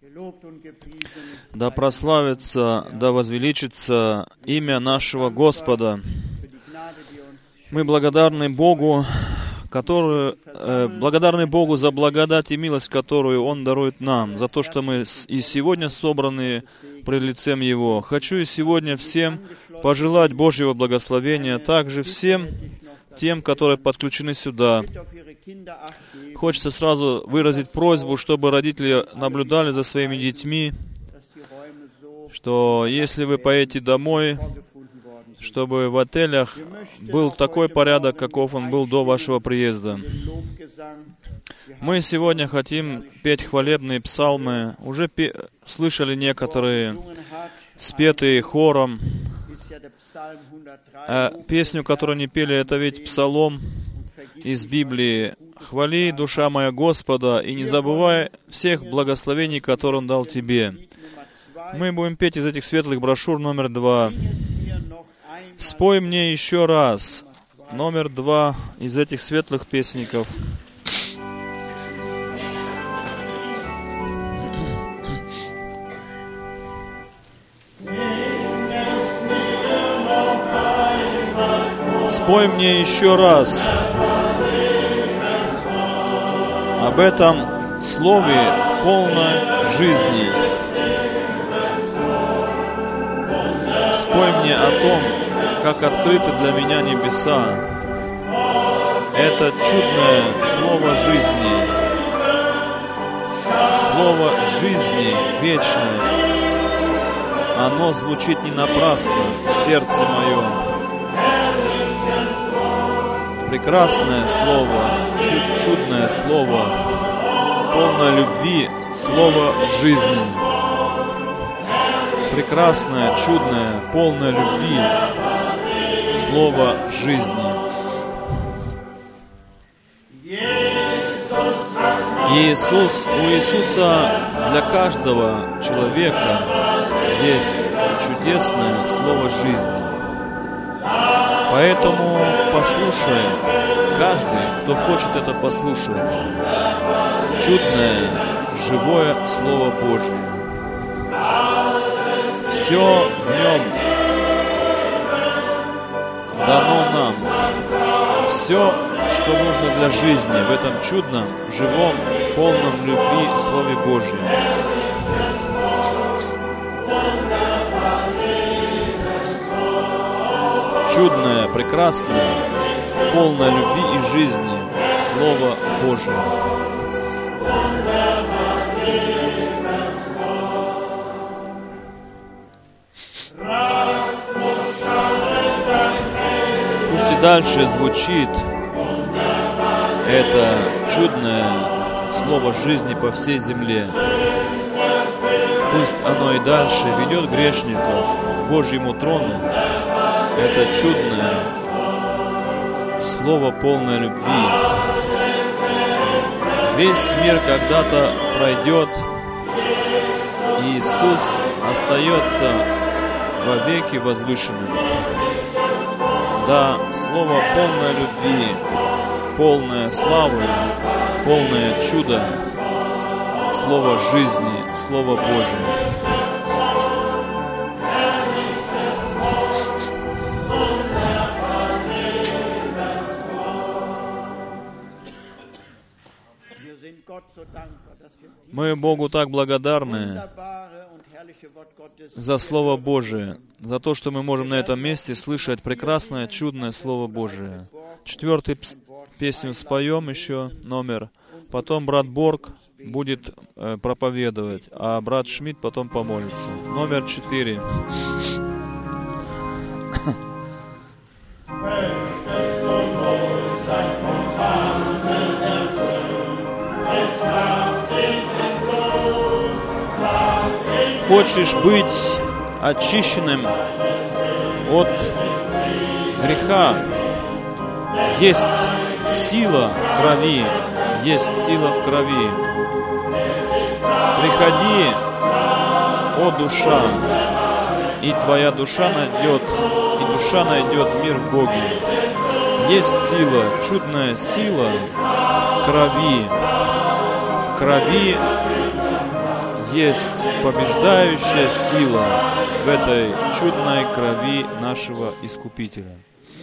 Да прославится, да возвеличится имя нашего Господа. Мы благодарны Богу за благодать и милость, которую Он дарует нам, за то, что мы и сегодня собраны пред лицем Его. Хочу и сегодня всем пожелать Божьего благословения, также всем тем, которые подключены сюда. Хочется сразу выразить просьбу, чтобы родители наблюдали за своими детьми, что если вы поедете домой, чтобы в отелях был такой порядок, каков он был до вашего приезда. Мы сегодня хотим петь хвалебные псалмы. Уже слышали некоторые, спетые хором. Песню, которую не пели, это ведь псалом из Библии. «Хвали, душа моя, Господа, и не забывай всех благословений, которые Он дал тебе». Мы будем петь из этих светлых брошюр номер 2. «Спой мне еще раз». Номер 2 из этих светлых песенников. Спой мне еще раз об этом слове полной жизни. Спой мне о том, как открыты для меня небеса. Это чудное слово жизни. Слово жизни вечное. Оно звучит не напрасно в сердце моем. Прекрасное слово, чудное слово, полное любви, слово жизни. Прекрасное, чудное, полное любви, слово жизни. У Иисуса для каждого человека есть чудесное слово жизни. Поэтому послушай, каждый, кто хочет это послушать, чудное, живое Слово Божье. Все в нем дано нам. Все, что нужно для жизни в этом чудном, живом, полном любви Слове Божьем. Чудное, прекрасное, полное любви и жизни Слово Божие. Пусть и дальше звучит это чудное Слово жизни по всей земле. Пусть оно и дальше ведет грешников к Божьему трону. Это чудное Слово, полное любви. Весь мир когда-то пройдет, и Иисус остается вовеки возвышенным. Да, Слово полное любви, полное славы, полное чудо, Слово жизни, Слово Божие. Мы Богу так благодарны за Слово Божие, за то, что мы можем на этом месте слышать прекрасное, чудное Слово Божие. 4-ю песню споем еще, номер. Потом брат Борг будет проповедовать, а брат Шмидт потом помолится. Номер 4. Хочешь быть очищенным от греха? Есть сила в крови, есть сила в крови. Приходи, о душа, и твоя душа найдет, и душа найдет мир в Боге. Есть сила, чудная сила в крови. В крови есть побеждающая сила в этой чудной крови нашего Искупителя.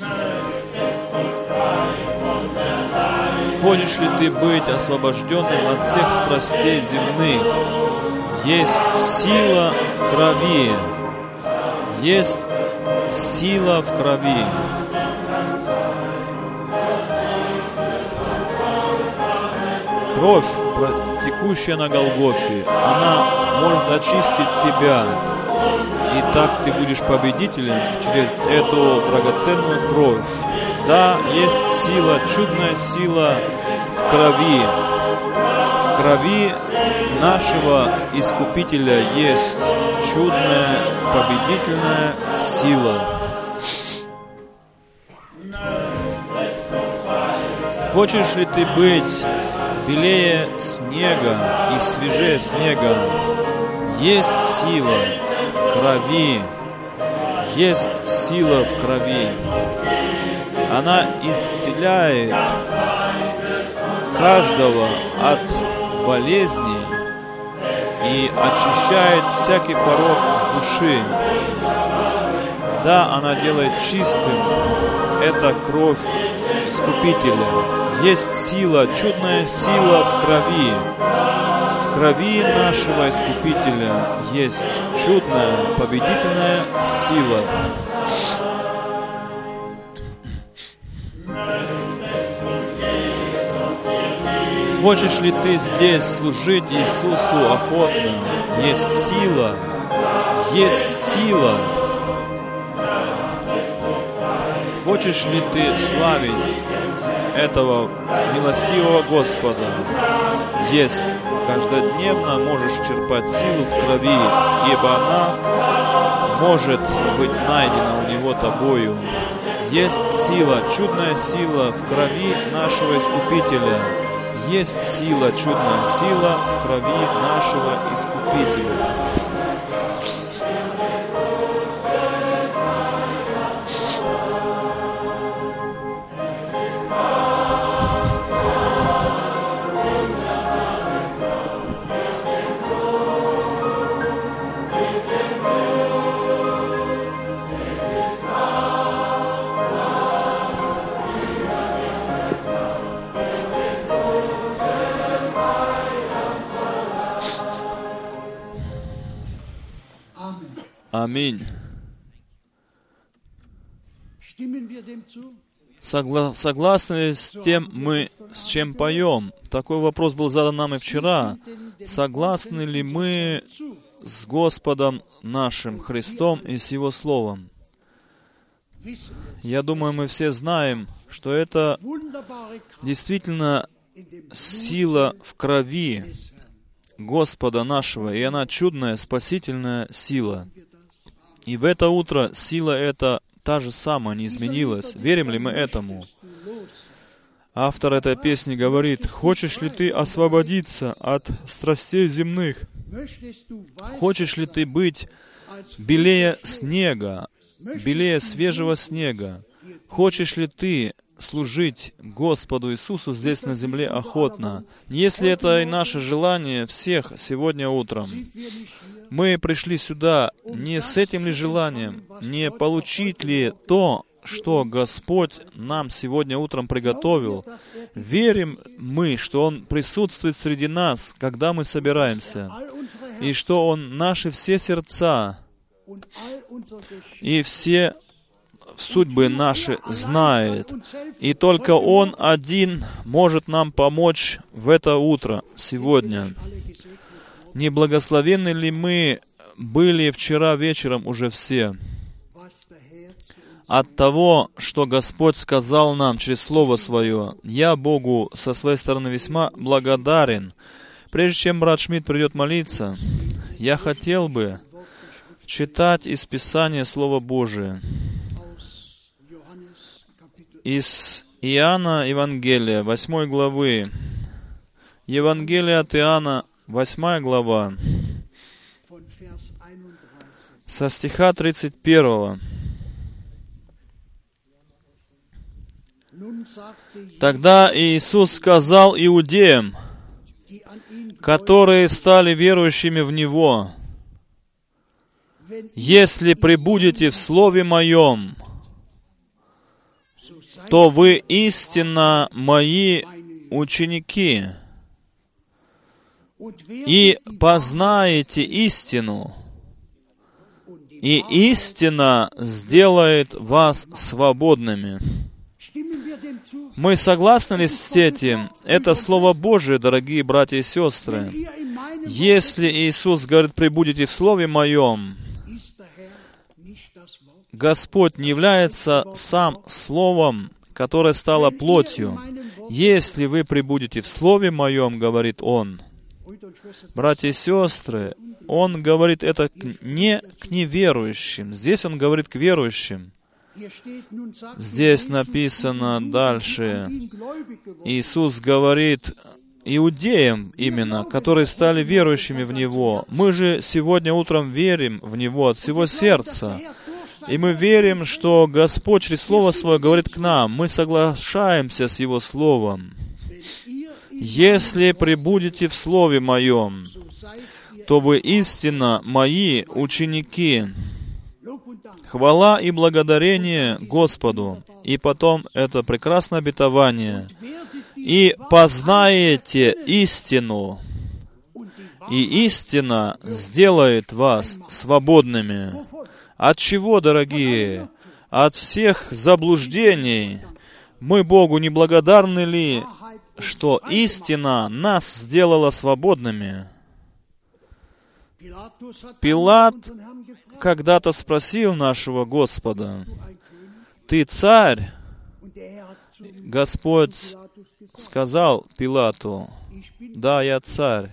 Хочешь ли ты быть освобожденным от всех страстей земных? Есть сила в крови. Есть сила в крови. Кровь, текущая на Голгофе, она может очистить тебя. И так ты будешь победителем через эту драгоценную кровь. Да, есть сила, чудная сила в крови. В крови нашего Искупителя есть чудная, победительная сила. Хочешь ли ты быть белее снега и свежее снега? Есть сила в крови. Есть сила в крови. Она исцеляет каждого от болезней и очищает всякий порок с души. Да, она делает чистым. Это кровь Искупителя. Есть сила, чудная сила в крови. В крови нашего Искупителя есть чудная, победительная сила. Хочешь ли ты здесь служить Иисусу охотно? Есть сила. Есть сила. Хочешь ли ты славить этого милостивого Господа? Есть. Каждодневно можешь черпать силу в крови, ибо она может быть найдена у Него тобою. Есть сила, чудная сила в крови нашего Искупителя. Есть сила, чудная сила в крови нашего Искупителя. Аминь. Согласны ли с тем мы, с чем поем? Такой вопрос был задан нам и вчера. Согласны ли мы с Господом нашим Христом и с Его Словом? Я думаю, мы все знаем, что это действительно сила в крови Господа нашего, и она чудная, спасительная сила. И в это утро сила эта та же самая, не изменилась. Верим ли мы этому? Автор этой песни говорит: «Хочешь ли ты освободиться от страстей земных? Хочешь ли ты быть белее снега, белее свежего снега? Хочешь ли ты служить Господу Иисусу здесь на земле охотно?» Если это и наше желание всех сегодня утром, мы пришли сюда не с этим ли желанием, не получить ли то, что Господь нам сегодня утром приготовил. Верим мы, что Он присутствует среди нас, когда мы собираемся, и что Он наши все сердца и все судьбы наши знает. И только Он один может нам помочь в это утро, сегодня. Не благословенны ли мы были вчера вечером уже все от того, что Господь сказал нам через Слово Свое? Я Богу со своей стороны весьма благодарен. Прежде чем брат Шмидт придет молиться, я хотел бы читать из Писания Слово Божие. Из Иоанна Евангелия, 8 главы. Евангелие от Иоанна, 8 глава, со стиха 31. «Тогда Иисус сказал иудеям, которые стали верующими в Него, если пребудете в Слове Моем, то вы истинно Мои ученики, и познаете истину, и истина сделает вас свободными. Мы согласны ли с этим? Это Слово Божие, дорогие братья и сестры. Если Иисус говорит, пребудете в Слове Моем, Господь не является сам Словом, которое стало плотью. Если вы пребудете в Слове Моем, говорит Он, братья и сестры, Он говорит это не к неверующим. Здесь Он говорит к верующим. Здесь написано дальше, Иисус говорит иудеям именно, которые стали верующими в Него. Мы же сегодня утром верим в Него от всего сердца. И мы верим, что Господь через Слово Свое говорит к нам. Мы соглашаемся с Его Словом. «Если пребудете в Слове Моем, то вы истинно Мои ученики». Хвала и благодарение Господу. И потом это прекрасное обетование. «И познаете истину, и истина сделает вас свободными». От чего, дорогие? От всех заблуждений. Мы Богу не благодарны ли, что истина нас сделала свободными? Пилат когда-то спросил нашего Господа: «Ты царь?» Господь сказал Пилату: «Да, я царь.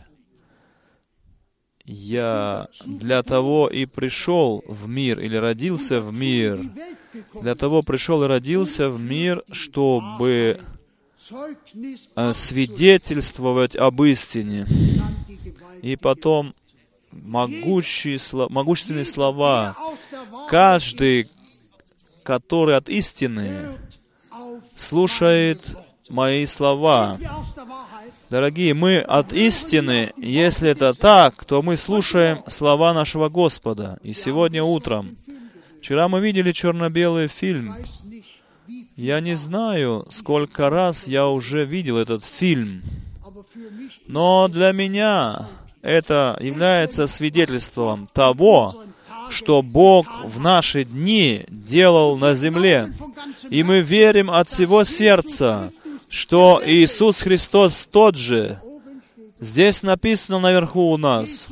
Я для того и пришел в мир, или родился в мир. Для того пришел и родился в мир, чтобы свидетельствовать об истине». И потом могущественные слова. «Каждый, который от истины, слушает мои слова». Дорогие, мы от истины, если это так, то мы слушаем слова нашего Господа. И сегодня утром, вчера мы видели черно-белый фильм. Я не знаю, сколько раз я уже видел этот фильм, но для меня это является свидетельством того, что Бог в наши дни делал на земле. И мы верим от всего сердца, что Иисус Христос тот же. Здесь написано наверху у нас: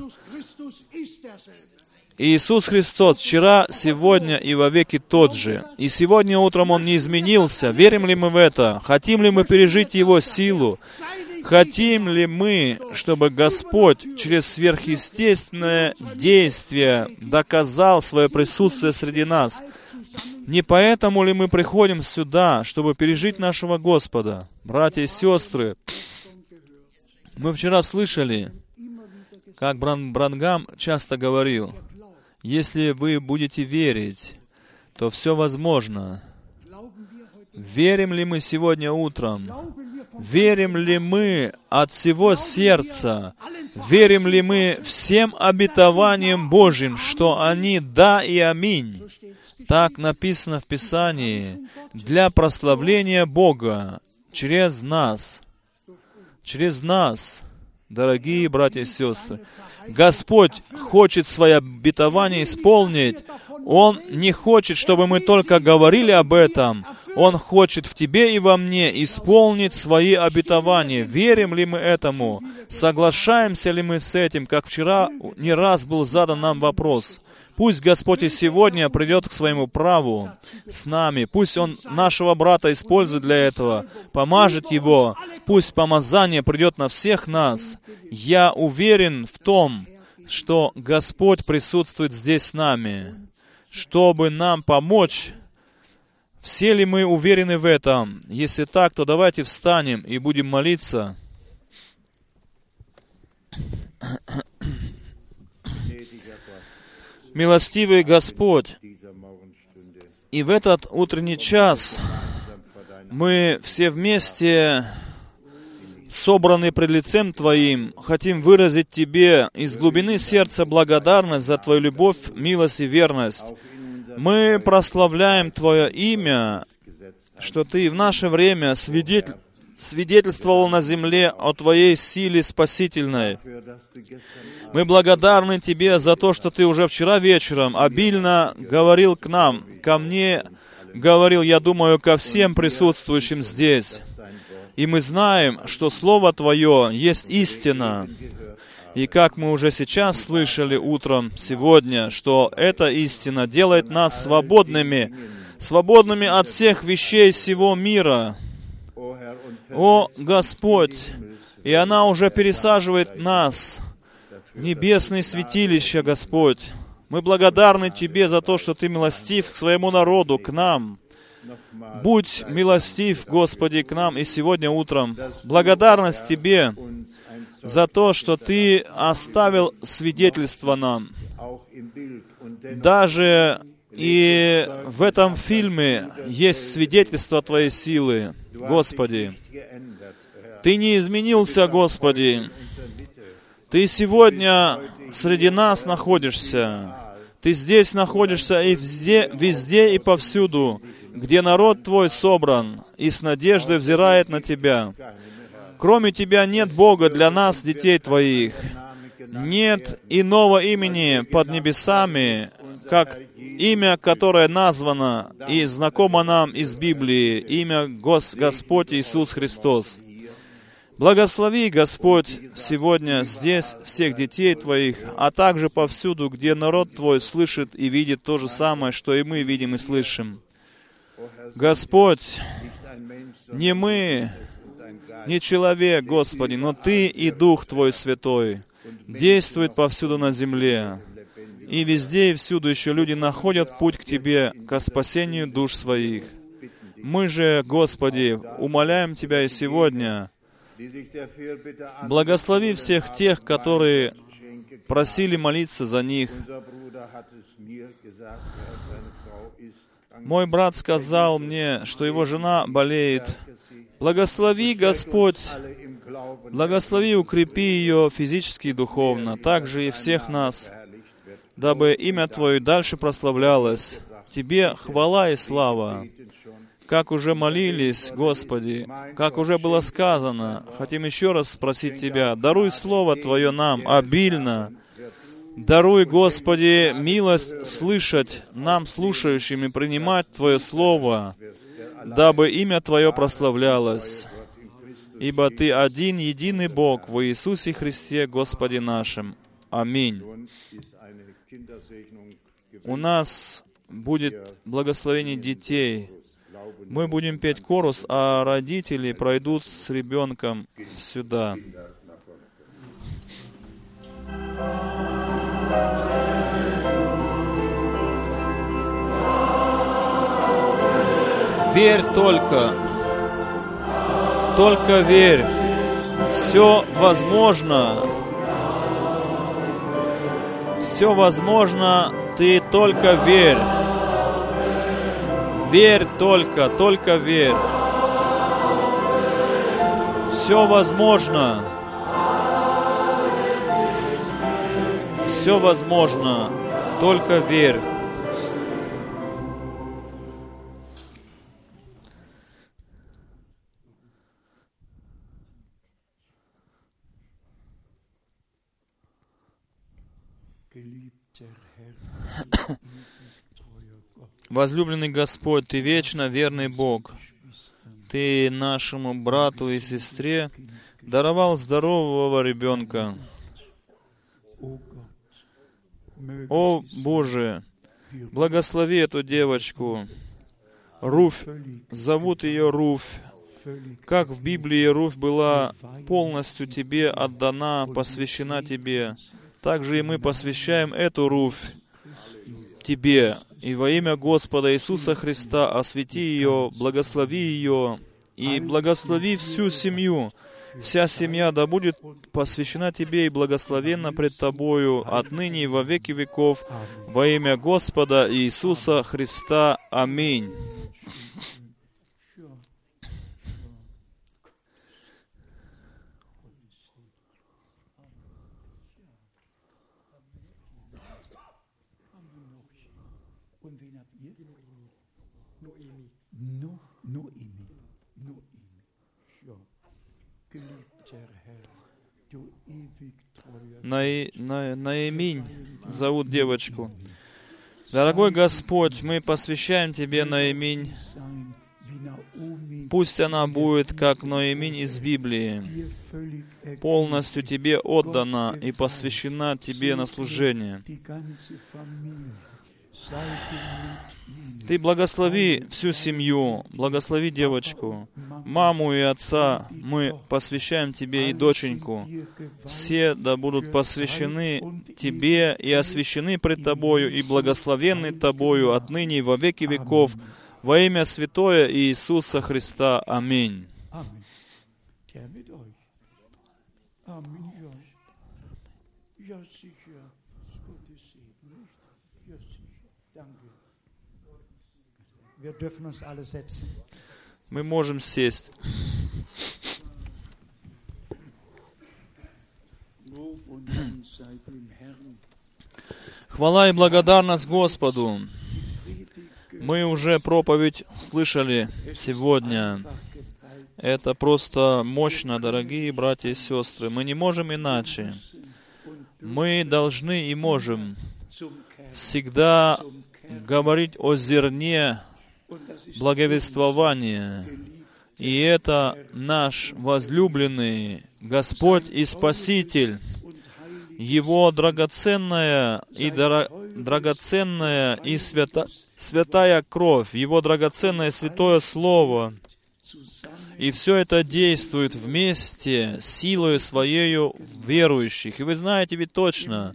Иисус Христос вчера, сегодня и вовеки тот же. И сегодня утром Он не изменился. Верим ли мы в это? Хотим ли мы пережить Его силу? Хотим ли мы, чтобы Господь через сверхъестественное действие доказал свое присутствие среди нас? Не поэтому ли мы приходим сюда, чтобы пережить нашего Господа? Братья и сестры, мы вчера слышали, как Бранхам часто говорил: если вы будете верить, то все возможно. Верим ли мы сегодня утром? Верим ли мы от всего сердца? Верим ли мы всем обетованиям Божьим, что они «да» и «аминь»? Так написано в Писании, для прославления Бога через нас. Через нас, дорогие братья и сестры. Господь хочет свои обетования исполнить. Он не хочет, чтобы мы только говорили об этом. Он хочет в тебе и во мне исполнить свои обетования. Верим ли мы этому? Соглашаемся ли мы с этим? Как вчера не раз был задан нам вопрос. Пусть Господь и сегодня придет к своему праву с нами. Пусть Он нашего брата использует для этого, помажет его. Пусть помазание придет на всех нас. Я уверен в том, что Господь присутствует здесь с нами, чтобы нам помочь. Все ли мы уверены в этом? Если так, то давайте встанем и будем молиться. Милостивый Господь, и в этот утренний час мы все вместе собранные пред лицем Твоим, хотим выразить Тебе из глубины сердца благодарность за Твою любовь, милость и верность. Мы прославляем Твое имя, что Ты в наше время свидетельствовал на земле о Твоей силе спасительной. Мы благодарны Тебе за то, что Ты уже вчера вечером обильно говорил к нам, ко мне говорил, я думаю, ко всем присутствующим здесь. И мы знаем, что Слово Твое есть истина. И как мы уже сейчас слышали утром сегодня, что эта истина делает нас свободными от всех вещей всего мира. О, Господь! И она уже пересаживает нас в небесные святилища, Господь. Мы благодарны Тебе за то, что Ты милостив к своему народу, к нам. Будь милостив, Господи, к нам и сегодня утром. Благодарность Тебе за то, что Ты оставил свидетельство нам. Даже и в этом фильме есть свидетельство Твоей силы, Господи. Ты не изменился, Господи. Ты сегодня среди нас находишься. Ты здесь находишься и везде и повсюду, где народ Твой собран и с надеждой взирает на Тебя. Кроме Тебя нет Бога для нас, детей Твоих. Нет иного имени под небесами, как имя, которое названо и знакомо нам из Библии, имя Господь Иисус Христос. Благослови, Господь, сегодня здесь всех детей Твоих, а также повсюду, где народ Твой слышит и видит то же самое, что и мы видим и слышим. Господь, не мы, не человек, Господи, но Ты и Дух Твой Святой действует повсюду на земле. И везде и всюду еще люди находят путь к Тебе, ко спасению душ своих. Мы же, Господи, умоляем Тебя и сегодня, благослови всех тех, которые просили молиться за них. Мой брат сказал мне, что его жена болеет. Благослови, Господь, благослови и укрепи ее физически и духовно, также и всех нас, дабы имя Твое дальше прославлялось. Тебе хвала и слава. Как уже молились, Господи, как уже было сказано, хотим еще раз спросить Тебя, даруй Слово Твое нам обильно. Даруй, Господи, милость слышать нам, слушающим, и принимать Твое Слово, дабы имя Твое прославлялось. Ибо Ты один, единый Бог во Иисусе Христе, Господе нашим. Аминь. У нас будет благословение детей. Мы будем петь хорус, а родители пройдут с ребенком сюда. Верь только верь. Все возможно. Все возможно, ты только верь. Верь только верь. Все возможно. Все возможно, только верь. Возлюбленный Господь, Ты вечно верный Бог. Ты нашему брату и сестре даровал здорового ребенка. О Боже, благослови эту девочку. Руфь, зовут ее Руфь. Как в Библии Руфь была полностью Тебе отдана, посвящена Тебе, так же и мы посвящаем эту Руфь Тебе. И во имя Господа Иисуса Христа освети ее, благослови ее и благослови всю семью. Вся семья да будет посвящена Тебе и благословенна пред Тобою отныне и во веки веков во имя Господа Иисуса Христа. Аминь. Наиминь зовут девочку. Дорогой Господь, мы посвящаем Тебе Наиминь. Пусть она будет, как Наиминь из Библии, полностью Тебе отдана и посвящена Тебе на служение. Ты благослови всю семью, благослови девочку, маму и отца. Мы посвящаем Тебе и доченьку. Все да будут посвящены Тебе и освящены пред Тобою, и благословенны Тобою отныне и во веки веков. Во имя Святое Иисуса Христа. Аминь. Мы можем сесть. Хвала и благодарность Господу. Мы уже проповедь слышали сегодня. Это просто мощно, дорогие братья и сестры. Мы не можем иначе. Мы должны и можем всегда говорить о зерне благовествования. И это наш возлюбленный Господь и Спаситель. Его драгоценная и святая кровь, Его драгоценное святое Слово. И все это действует вместе с силой Своею верующих. И вы знаете ведь точно,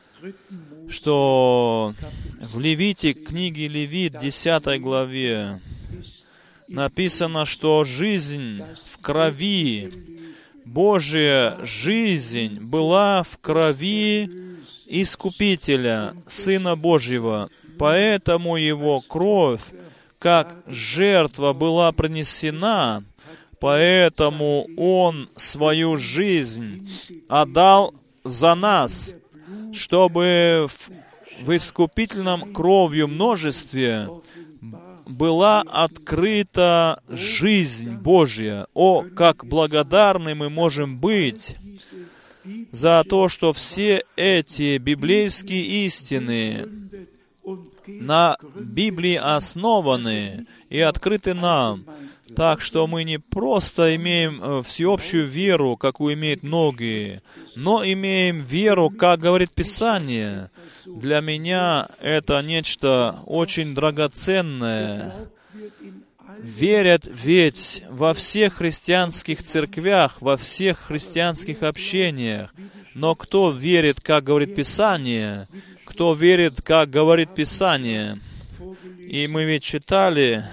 что в книге Левит, 10 главе, написано, что жизнь в крови, Божья жизнь была в крови Искупителя, Сына Божьего. Поэтому Его кровь, как жертва, была принесена, поэтому Он свою жизнь отдал за нас, чтобы в искупительном кровью множестве была открыта жизнь Божья. О, как благодарны мы можем быть за то, что все эти библейские истины на Библии основаны и открыты нам. Так что мы не просто имеем всеобщую веру, какую имеют многие, но имеем веру, как говорит Писание. Для меня это нечто очень драгоценное. Верят ведь во всех христианских церквях, во всех христианских общениях. Но кто верит, как говорит Писание? Кто верит, как говорит Писание? И мы ведь читали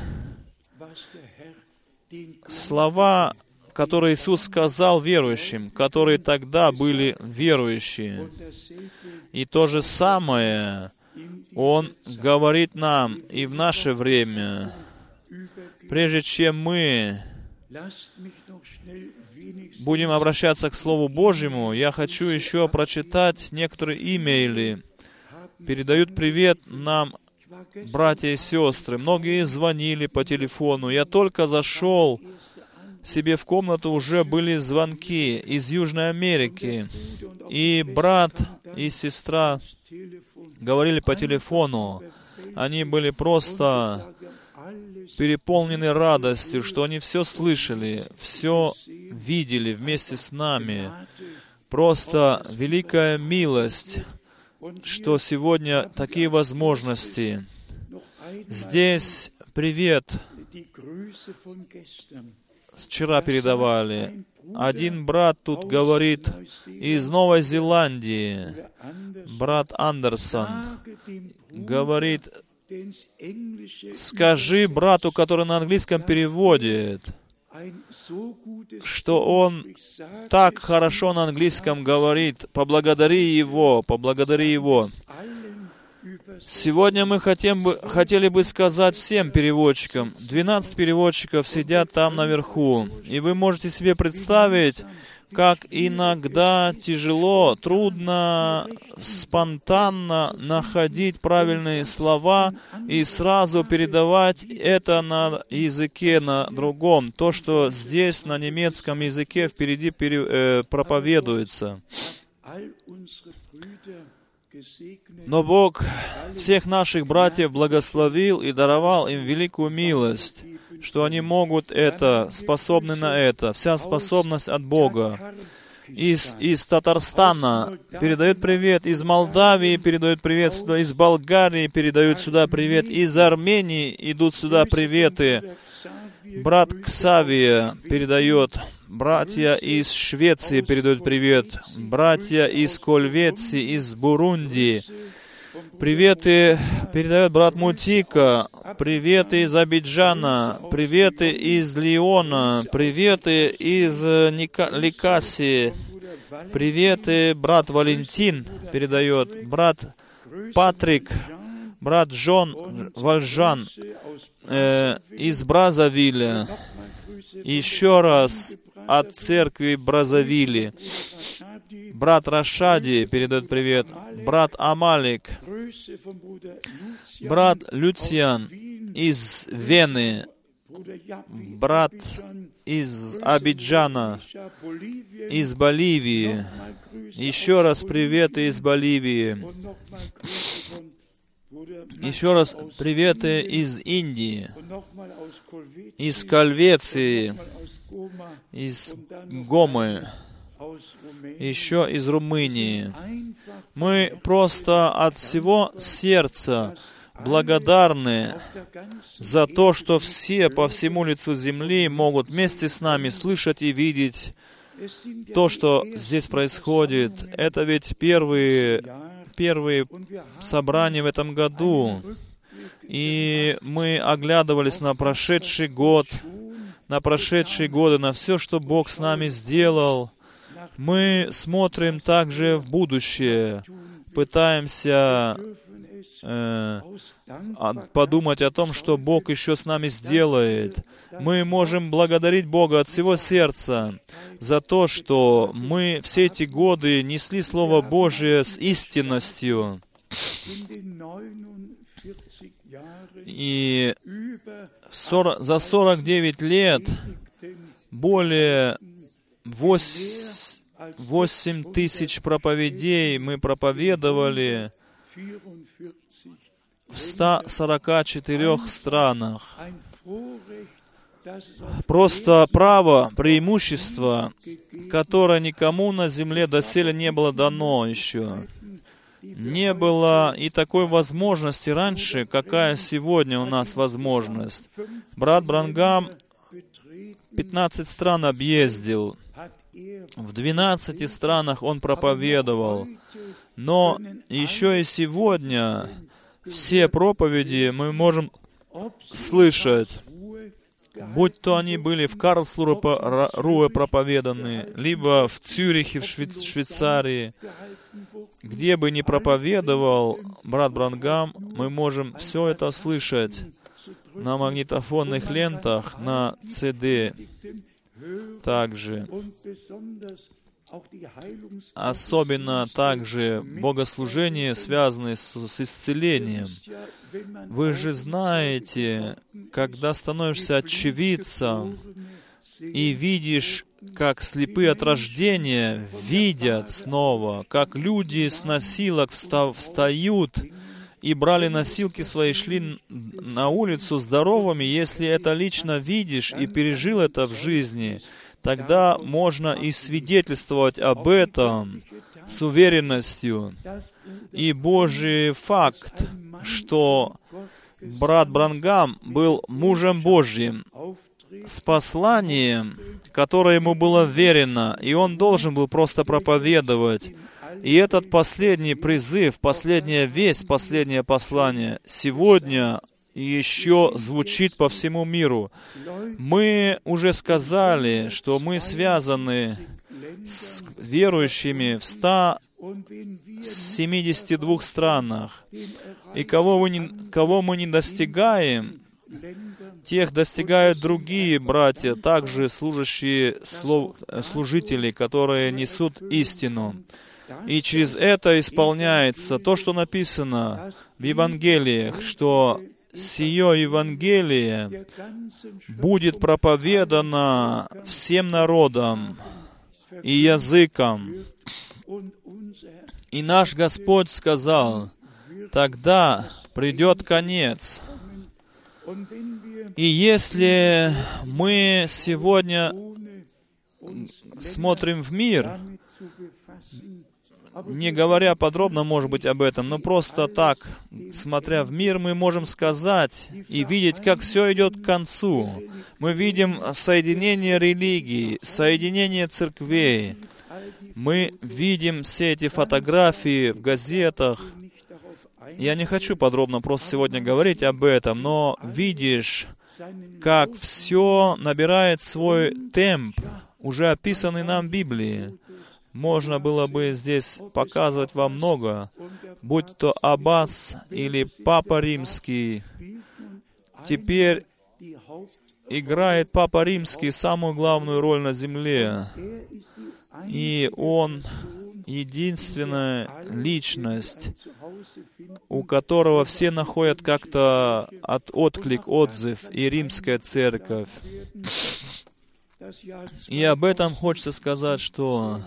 слова, которые Иисус сказал верующим, которые тогда были верующие. И то же самое Он говорит нам и в наше время. Прежде чем мы будем обращаться к Слову Божьему, я хочу еще прочитать некоторые имейли. Передают привет нам братья и сестры. Многие звонили по телефону. Я только зашел себе в комнату, уже были звонки из Южной Америки. И брат и сестра говорили по телефону. Они были просто переполнены радостью, что они все слышали, все видели вместе с нами. Просто великая милость, что сегодня такие возможности. Здесь привет. Вчера передавали. Один брат тут говорит из Новой Зеландии, брат Андерсон, говорит: скажи брату, который на английском переводит, что он так хорошо на английском говорит, поблагодари его, поблагодари его. Сегодня мы хотели бы сказать всем переводчикам, 12 переводчиков сидят там наверху, и вы можете себе представить, как иногда тяжело, трудно спонтанно находить правильные слова и сразу передавать это на языке, на другом. То, что здесь на немецком языке впереди проповедуется. Но Бог всех наших братьев благословил и даровал им великую милость, что они могут это, способны на это. Вся способность от Бога. Из Татарстана передают привет, из Молдавии передают привет сюда, из Болгарии передают сюда привет, из Армении идут сюда приветы. Брат Ксавия передает, братья из Швеции передают привет, братья из Кольвеции, из Бурунди. Приветы передает брат Мутика, приветы из Абиджана, приветы из Лиона, приветы из Ликаси, приветы брат Валентин передает, брат Патрик, брат Джон Вальжан из Бразавиля. Еще раз от церкви Бразавили. Брат Рашади передает привет. Брат Амалик. Брат Люциан из Вены. Брат из Абиджана, из Боливии. Еще раз приветы из Боливии. Еще раз приветы из Индии, из Кольвеции, из Гомы, еще из Румынии. Мы просто от всего сердца благодарны за то, что все по всему лицу земли могут вместе с нами слышать и видеть то, что здесь происходит. Это ведь первые собрания в этом году. И мы оглядывались на прошедший год, на прошедшие годы, на все, что Бог с нами сделал. Мы смотрим также в будущее, пытаемся подумать о том, что Бог еще с нами сделает. Мы можем благодарить Бога от всего сердца за то, что мы все эти годы несли Слово Божие с истинностью. И за 49 лет более 8 тысяч проповедей мы проповедовали в 144 странах. Просто право, преимущество, которое никому на земле доселе не было дано еще. Не было и такой возможности раньше, какая сегодня у нас возможность. Брат Бранхам 15 стран объездил. В 12 странах он проповедовал. Но еще и сегодня все проповеди мы можем слышать, будь то они были в Карлсруhe проповеданы, либо в Цюрихе, в Швейцарии, где бы ни проповедовал брат Бранхам, мы можем все это слышать на магнитофонных лентах, на CD также. Особенно также богослужения, связанные с исцелением. Вы же знаете, когда становишься очевидцем и видишь, как слепые от рождения видят снова, как люди с носилок встают и брали носилки свои, шли на улицу здоровыми, если это лично видишь и пережил это в жизни, тогда можно и свидетельствовать об этом с уверенностью. И Божий факт, что брат Бранхам был мужем Божьим, с посланием, которое ему было верено, и он должен был просто проповедовать. И этот последний призыв, последняя весть, последнее послание сегодня еще звучит по всему миру. Мы уже сказали, что мы связаны с верующими в 172 странах. И кого мы не достигаем, тех достигают другие братья, также служители, которые несут истину. И через это исполняется то, что написано в Евангелиях, что сие Евангелие будет проповедано всем народам и языкам. И наш Господь сказал, тогда придет конец. И если мы сегодня смотрим в мир, не говоря подробно, может быть, об этом, но просто так, смотря в мир, мы можем сказать и видеть, как все идет к концу. Мы видим соединение религий, соединение церквей. Мы видим все эти фотографии в газетах. Я не хочу подробно просто сегодня говорить об этом, но видишь, как все набирает свой темп, уже описанный нам в Библии. Можно было бы здесь показывать вам много, будь то Аббас или Папа Римский. Теперь играет Папа Римский самую главную роль на земле. И он единственная личность, у которого все находят как-то отклик, отзыв, и Римская Церковь. И об этом хочется сказать, что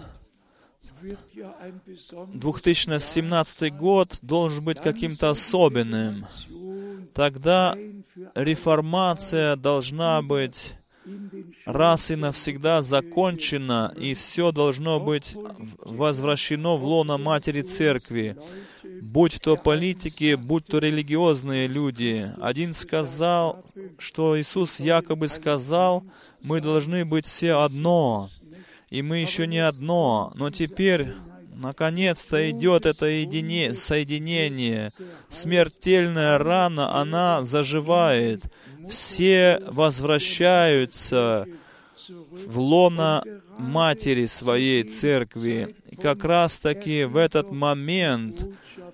2017 год должен быть каким-то особенным. Тогда реформация должна быть раз и навсегда закончена, и все должно быть возвращено в лоно Матери Церкви. Будь то политики, будь то религиозные люди. Один сказал, что Иисус якобы сказал, мы должны быть все одно. И мы еще не одно, но теперь, наконец-то, идет это соединение. Смертельная рана, она заживает. Все возвращаются в лоно Матери Своей Церкви. И как раз-таки в этот момент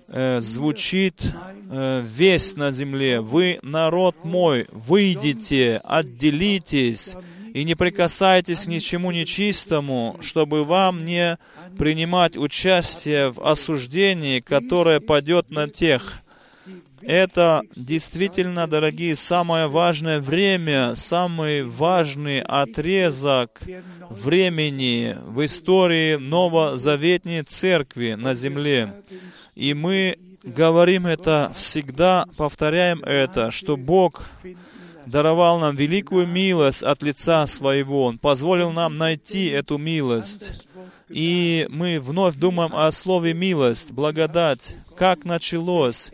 звучит весть на земле. «Вы, народ мой, выйдите, отделитесь, и не прикасайтесь к ничему нечистому, чтобы вам не принимать участие в осуждении, которое падет на тех». Это действительно, дорогие, самое важное время, самый важный отрезок времени в истории новозаветней церкви на земле. И мы говорим это всегда, повторяем это, что Бог даровал нам великую милость от лица Своего. Он позволил нам найти эту милость. И мы вновь думаем о слове «милость», «благодать». Как началось?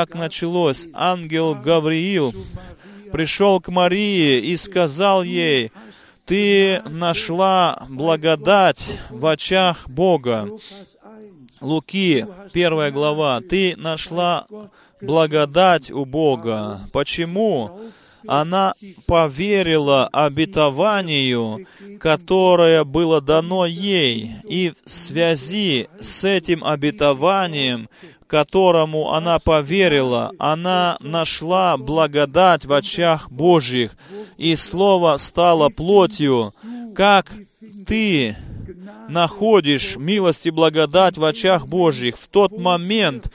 Ангел Гавриил пришел к Марии и сказал ей, «Ты нашла благодать в очах Бога». Луки, 1 глава. «Ты нашла благодать у Бога». Почему? Она поверила обетованию, которое было дано ей, и в связи с этим обетованием, которому она поверила, она нашла благодать в очах Божьих, и Слово стало плотью. Как ты находишь милость и благодать в очах Божьих в тот момент,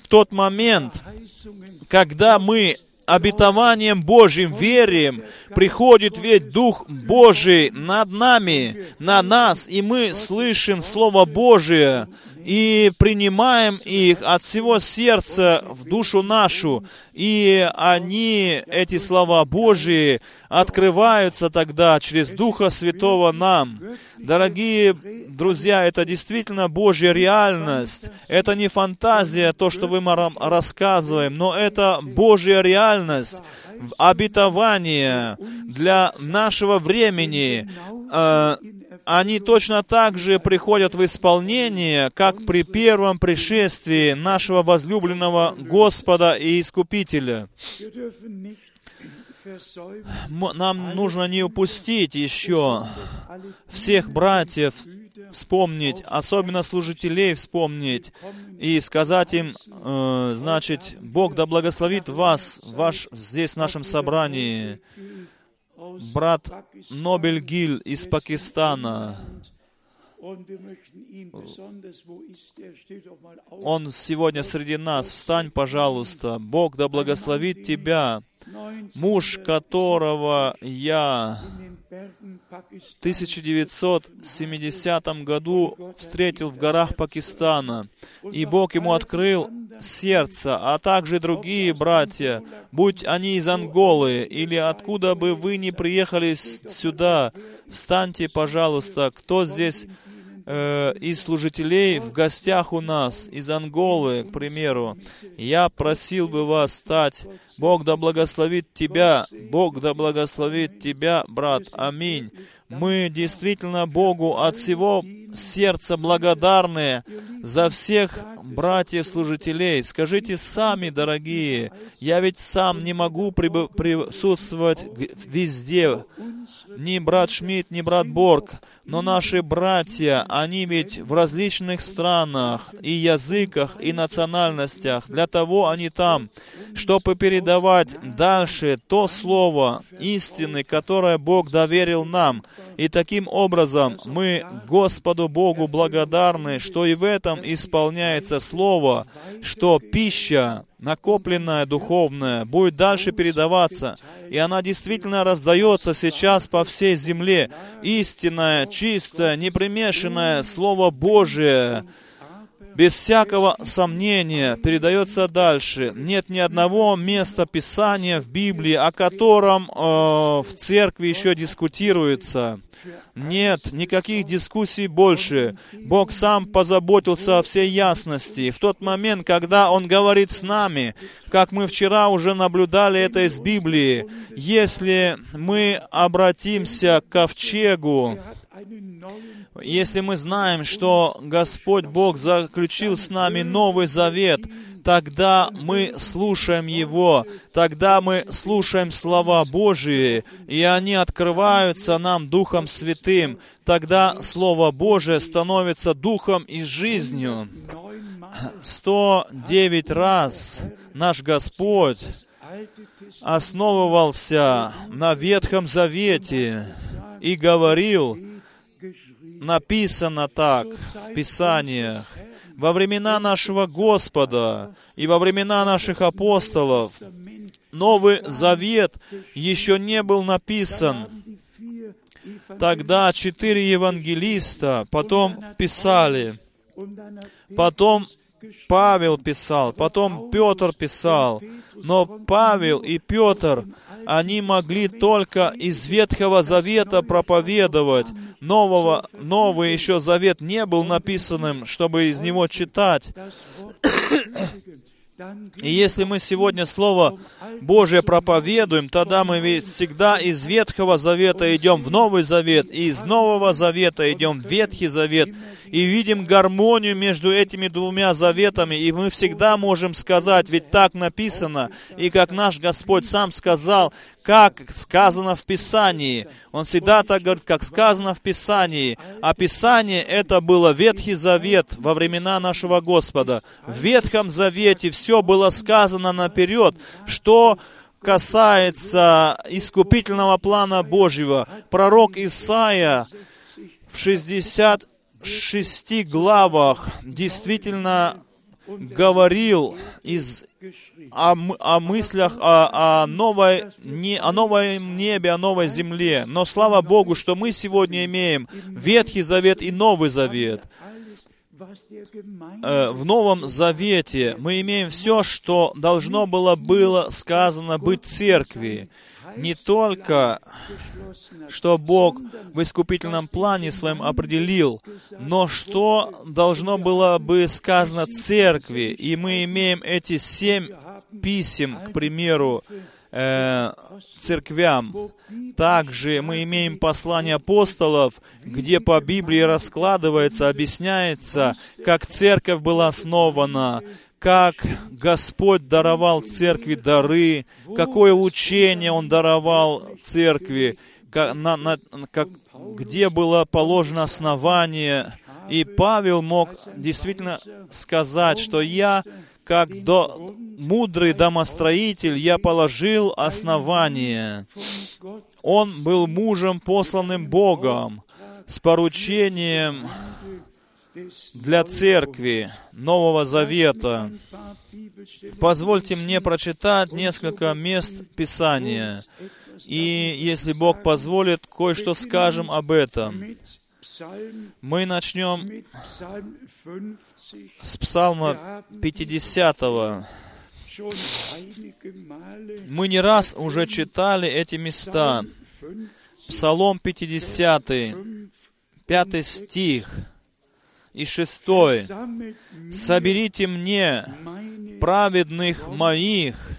когда мы обетованием Божьим верим, приходит ведь Дух Божий над нами, на нас, и мы слышим Слово Божие, и принимаем их от всего сердца в душу нашу, и эти слова Божии, открываются тогда через Духа Святого нам. Дорогие друзья, это действительно Божья реальность. Это не фантазия, то, что мы рассказываем, но это Божья реальность, обетование для нашего времени. Они точно так же приходят в исполнение, как при первом пришествии нашего возлюбленного Господа и Искупителя. Нам нужно не упустить еще всех братьев вспомнить, особенно служителей вспомнить и сказать им, значит, Бог да благословит вас, здесь в нашем собрании. Брат Нобель Гиль из Пакистана. Он сегодня среди нас. Встань, пожалуйста. Бог да благословит тебя. Муж, которого я в 1970 году встретил в горах Пакистана. И Бог ему открыл сердце, а также другие братья, будь они из Анголы или откуда бы вы ни приехали сюда, встаньте, пожалуйста, кто здесь из служителей в гостях у нас, из Анголы, к примеру. Я просил бы вас встать. Бог да благословит тебя, Бог да благословит тебя, брат. Аминь. Мы действительно Богу от всего сердца благодарны за всех братьев-служителей. Скажите сами, дорогие, я ведь сам не могу присутствовать везде. Ни брат Шмидт, ни брат Борг. Но наши братья, они ведь в различных странах, и языках, и национальностях. Для того они там, чтобы передавать дальше то слово истины, которое Бог доверил нам. И таким образом мы Господу Богу благодарны, что и в этом исполняется слово, что пища, накопленная духовная, будет дальше передаваться. И она действительно раздается сейчас по всей земле. Истинное, чистое, непримешанное Слово Божие, без всякого сомнения, передается дальше. Нет ни одного места Писания в Библии, о котором в церкви еще дискутируется. Нет никаких дискуссий больше. Бог сам позаботился о всей ясности. В тот момент, когда Он говорит с нами, как мы вчера уже наблюдали это из Библии, если мы обратимся к ковчегу, если мы знаем, что Господь Бог заключил с нами Новый Завет, тогда мы слушаем Его, тогда мы слушаем слова Божии, и они открываются нам Духом Святым. Тогда Слово Божие становится Духом и жизнью. 109 раз наш Господь основывался на Ветхом Завете и говорил, написано так в Писаниях, во времена нашего Господа и во времена наших апостолов Новый Завет еще не был написан. Тогда 4 евангелиста потом писали, потом Павел писал, потом Петр писал. Но Павел и Петр, они могли только из Ветхого Завета проповедовать. Новый еще Завет не был написанным, чтобы из него читать. И если мы сегодня Слово Божие проповедуем, тогда мы ведь всегда из Ветхого Завета идем в Новый Завет, и из Нового Завета идем в Ветхий Завет, и видим гармонию между этими двумя заветами, и мы всегда можем сказать, ведь так написано, и как наш Господь сам сказал, как сказано в Писании. Он всегда так говорит, как сказано в Писании. А Писание это было Ветхий Завет во времена нашего Господа. В Ветхом Завете все было сказано наперед, что касается искупительного плана Божьего. Пророк Исаия в 66 главах действительно говорил о мыслях, о новом небе, о новой земле. Но слава Богу, что мы сегодня имеем Ветхий Завет и Новый Завет. В Новом Завете мы имеем все, что должно было сказано быть церкви. Не только, что Бог в искупительном плане своем определил, но что должно было бы сказано церкви. И мы имеем эти 7 писем, к примеру, церквям. Также мы имеем послание апостолов, где по Библии раскладывается, объясняется, как церковь была основана, как Господь даровал церкви дары, какое учение Он даровал церкви, где было положено основание. И Павел мог действительно сказать, что я, как мудрый домостроитель, я положил основание. Он был мужем, посланным Богом, с поручением для церкви Нового Завета. Позвольте мне прочитать несколько мест Писания. И, если Бог позволит, кое-что скажем об этом. Мы начнем с Псалма 50. Мы не раз уже читали эти места. Псалом 50, 5 стих и 6. «Соберите мне праведных моих,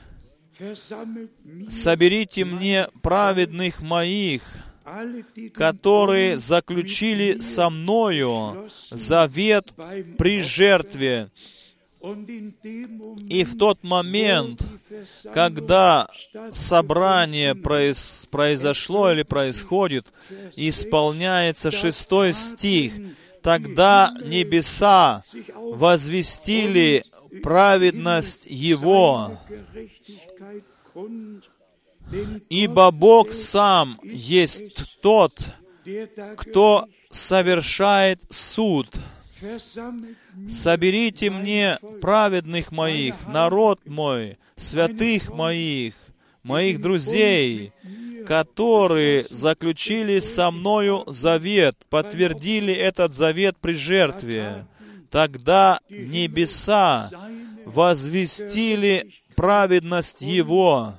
соберите мне праведных моих, которые заключили со мною завет при жертве». И в тот момент, когда собрание произошло или происходит, исполняется 6 стих, «Тогда небеса возвестили праведность Его, ибо Бог сам есть тот, кто совершает суд. Соберите мне праведных моих, народ мой, святых моих, моих друзей, которые заключили со мною завет, подтвердили этот завет при жертве. Тогда небеса возвестили праведность Его.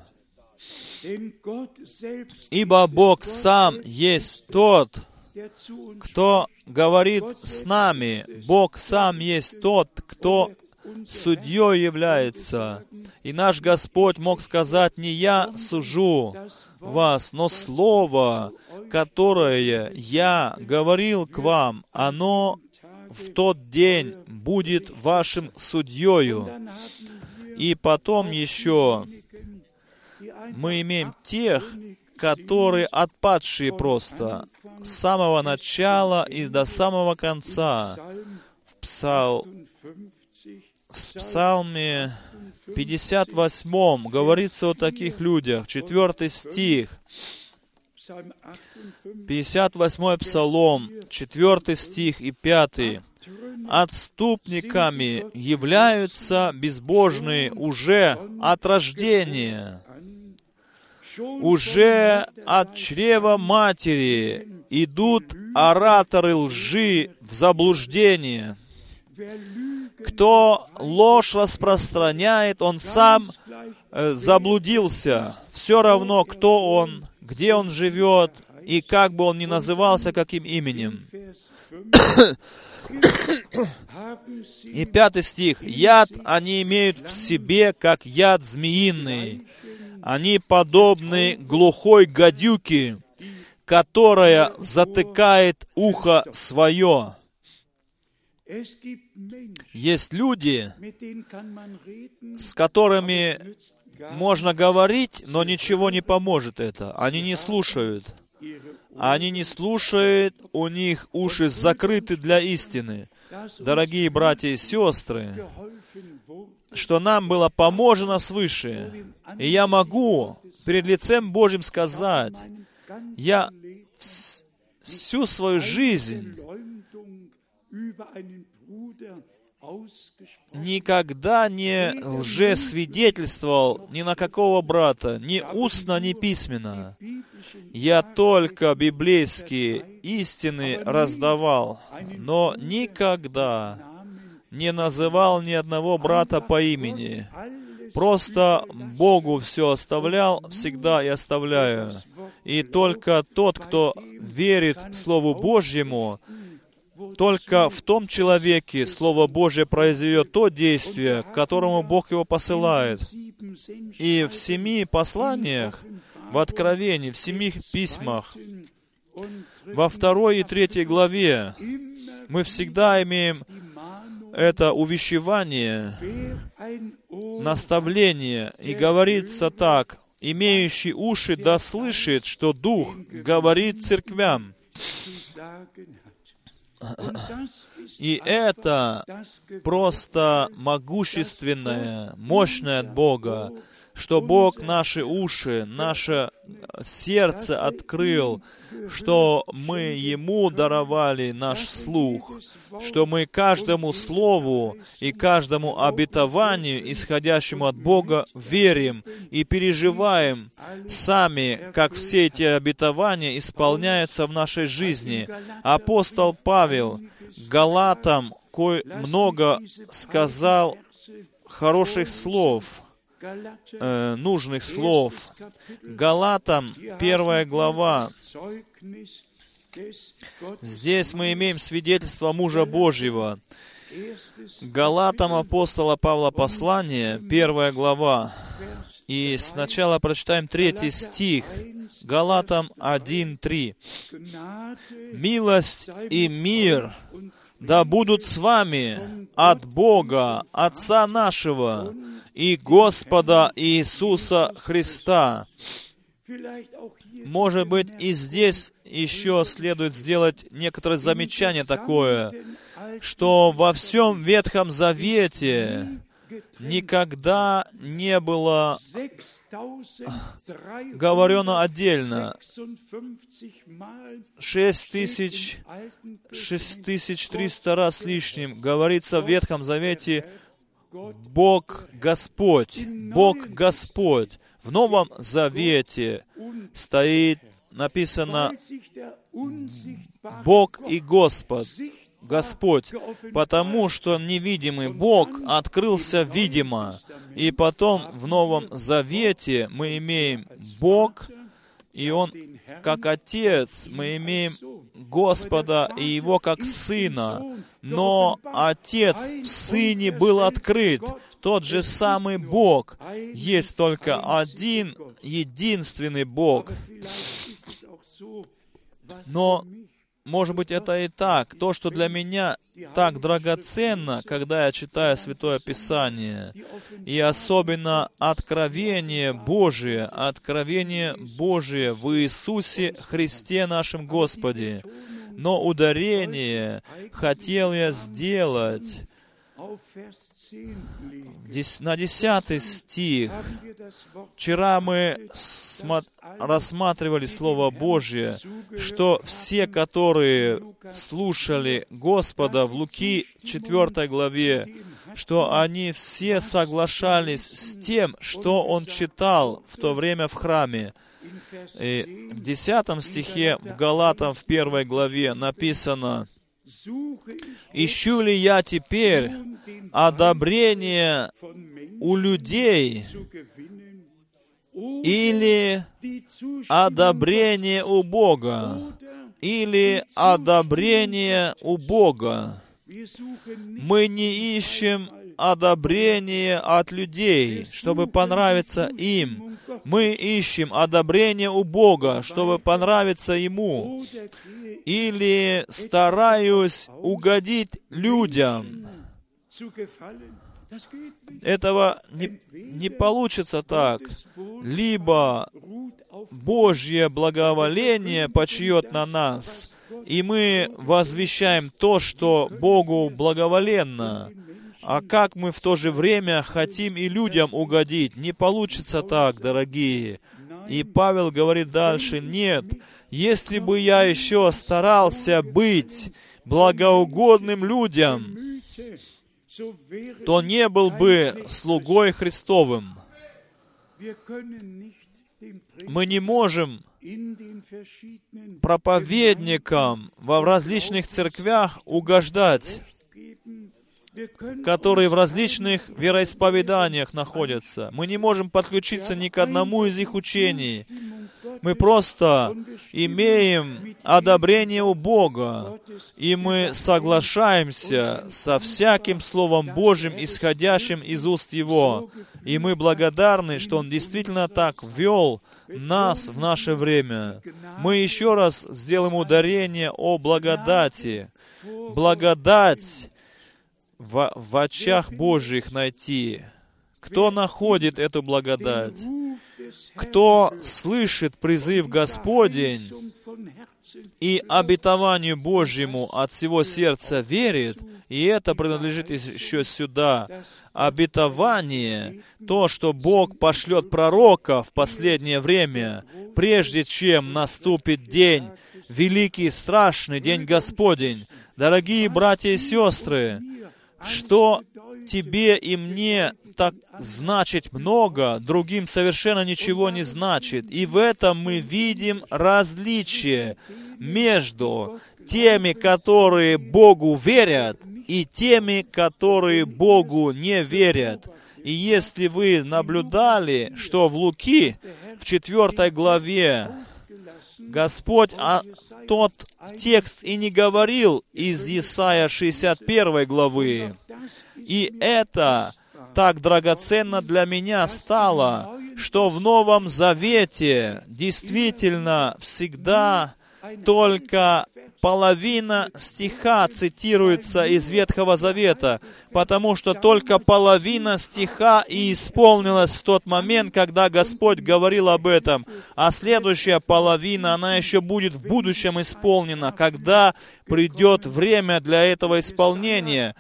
Ибо Бог сам есть тот, кто говорит с нами. Бог сам есть тот, кто судьей является. И наш Господь мог сказать: не я сужу вас, но слово, которое я говорил к вам, оно в тот день будет вашим судьею. И потом еще мы имеем тех, которые отпадшие просто с самого начала и до самого конца. В Псалме 58 говорится о таких людях. 4 стих. 58 Псалом, 4 стих и 5. «Отступниками являются безбожные уже от рождения. Уже от чрева матери идут ораторы лжи в заблуждение. Кто ложь распространяет, он сам заблудился. Все равно, кто он, где он живет, и как бы он ни назывался, каким именем». И 5 стих. «Яд они имеют в себе, как яд змеиный. Они подобны глухой гадюке, которая затыкает ухо свое». Есть люди, с которыми можно говорить, но ничего не поможет это. Они не слушают. Они не слушают, у них уши закрыты для истины. Дорогие братья и сестры, что нам было поможено свыше. И я могу перед лицем Божьим сказать, я всю свою жизнь никогда не лжесвидетельствовал ни на какого брата, ни устно, ни письменно. Я только библейские истины раздавал, но никогда не называл ни одного брата по имени. Просто Богу все оставлял, всегда и оставляю. И только тот, кто верит Слову Божьему, только в том человеке Слово Божье произведет то действие, к которому Бог его посылает. И в 7 посланиях, в Откровении, в 7 письмах, во 2 и 3 главе мы всегда имеем это увещевание, наставление, и говорится так: имеющий уши, да слышит, что Дух говорит церквям. И это просто могущественное, мощное от Бога, что Бог наши уши, наше сердце открыл, что мы Ему даровали наш слух, что мы каждому слову и каждому обетованию, исходящему от Бога, верим и переживаем сами, как все эти обетования исполняются в нашей жизни. Апостол Павел Галатам много сказал хороших слов, нужных слов. Галатам, 1 глава. Здесь мы имеем свидетельство мужа Божьего. Галатам апостола Павла послание, 1 глава. И сначала прочитаем 3 стих. Галатам 1:3. «Милость и мир да будут с вами от Бога, Отца нашего, и Господа Иисуса Христа». Может быть, и здесь еще следует сделать некоторое замечание такое, что во всем Ветхом Завете никогда не было говорено отдельно. 6300 раз лишним говорится в Ветхом Завете «Бог Господь», «Бог Господь». В Новом Завете стоит написано «Бог и Господь», Господь, потому что невидимый Бог открылся видимо. И потом в Новом Завете мы имеем Бог, и Он как Отец, мы имеем Господа и Его как Сына. Но Отец в Сыне был открыт. Тот же самый Бог. Есть только один, единственный Бог. Но, может быть, это и так. То, что для меня так драгоценно, когда я читаю Святое Писание, и особенно откровение Божие в Иисусе Христе нашем Господе. Но ударение хотел я сделать на 10 стих. Вчера мы рассматривали Слово Божье, что все, которые слушали Господа в Луки 4 главе, что они все соглашались с тем, что Он читал в то время в храме. И в 10 стихе в Галатам в 1 главе написано: «Ищу ли я теперь одобрение у людей или одобрение у Бога? Или одобрение у Бога?» Мы не ищем одобрение от людей, чтобы понравиться им. Мы ищем одобрение у Бога, чтобы понравиться Ему. Или стараюсь угодить людям. Этого не получится так. Либо Божье благоволение почиет на нас, и мы возвещаем то, что Богу благоволенно. А как мы в то же время хотим и людям угодить? Не получится так, дорогие. И Павел говорит дальше: нет, если бы я еще старался быть благоугодным людям, то не был бы слугой Христовым. Мы не можем проповедникам в различных церквях угождать, которые в различных вероисповеданиях находятся. Мы не можем подключиться ни к одному из их учений. Мы просто имеем одобрение у Бога, и мы соглашаемся со всяким Словом Божьим, исходящим из уст Его. И мы благодарны, что Он действительно так ввел нас в наше время. Мы еще раз сделаем ударение о благодати. Благодать в очах Божьих найти. Кто находит эту благодать? кто слышит призыв Господень и обетованию Божьему от всего сердца верит, и это принадлежит еще сюда, обетование, то, что Бог пошлет пророка в последнее время, прежде чем наступит день, великий, страшный день Господень. Дорогие братья и сестры, что тебе и мне так значит много, другим совершенно ничего не значит. И в этом мы видим различие между теми, которые Богу верят, и теми, которые Богу не верят. И если вы наблюдали, что в Луки, в 4 главе, Господь тот текст и не говорил из Исайя 61 главы. И это так драгоценно для меня стало, что в Новом Завете действительно всегда только половина стиха цитируется из Ветхого Завета, потому что только половина стиха и исполнилась в тот момент, когда Господь говорил об этом, а следующая половина, она еще будет в будущем исполнена, когда придет время для этого исполнения.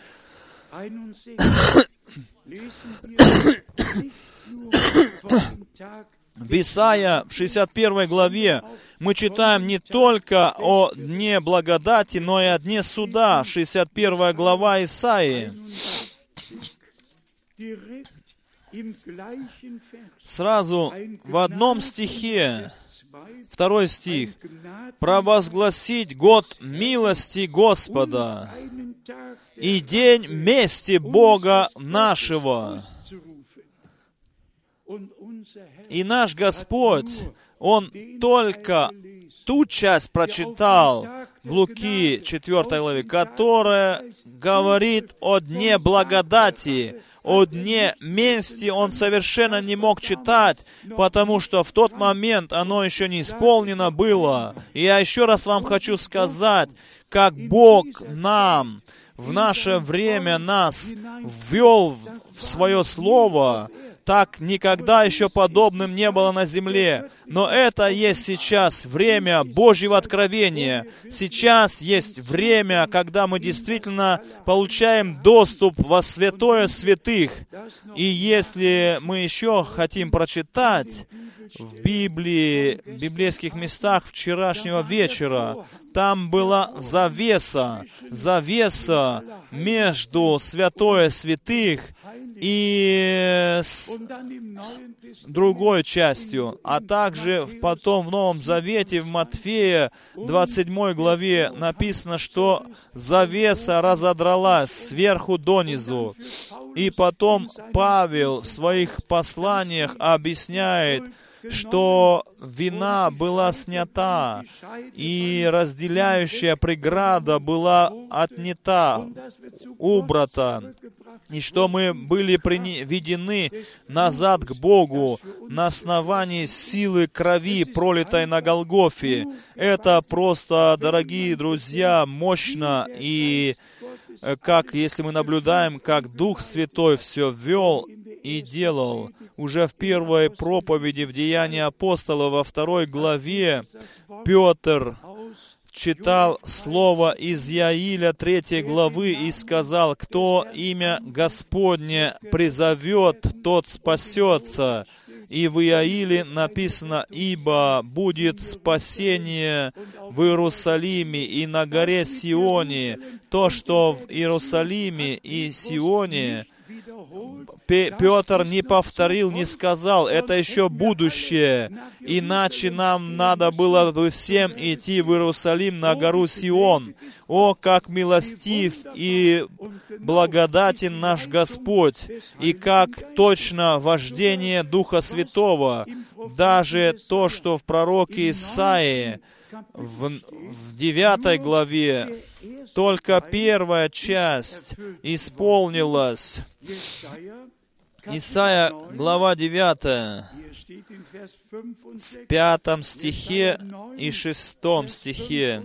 В Исайя 61 главе мы читаем не только о дне благодати, но и о дне суда. 61 глава Исаии. Сразу в одном стихе, 2 стих, «Провозгласить год милости Господа и день мести Бога нашего». И наш Господь, Он только ту часть прочитал в Луки 4 главе, которая говорит о дне благодати, о дне мести. Он совершенно не мог читать, потому что в тот момент оно еще не исполнено было. И я еще раз вам хочу сказать, как Бог нам в наше время нас ввел в Свое Слово, так никогда еще подобным не было на земле. Но это есть сейчас время Божьего откровения. Сейчас есть время, когда мы действительно получаем доступ во святое святых. И если мы еще хотим прочитать в Библии, в библейских местах вчерашнего вечера, там была завеса между святое святых и с другой частью, а также потом в Новом Завете, в Матфея 27 главе написано, что завеса разодралась сверху донизу. И потом Павел в своих посланиях объясняет, что вина была снята, и разделяющая преграда была отнята, убрата, и что мы были приведены назад к Богу на основании силы крови, пролитой на Голгофе. Это просто, дорогие друзья, мощно, и как, если мы наблюдаем, как Дух Святой все вел и делал. Уже в первой проповеди в Деянии апостолов во 2 главе Петр читал слово из Иаиля 3 главы и сказал: «Кто имя Господне призовет, тот спасется». И в Иаиле написано: «Ибо будет спасение в Иерусалиме и на горе Сионе». То, что в Иерусалиме и Сионе, Петр не повторил, не сказал, это еще будущее. Иначе нам надо было бы всем идти в Иерусалим на гору Сион. О, как милостив и благодатен наш Господь, и как точно вождение Духа Святого. Даже то, что в пророке Исаии в 9 главе только первая часть исполнилась. Исайя, глава 9, в 5 стихе и 6 стихе.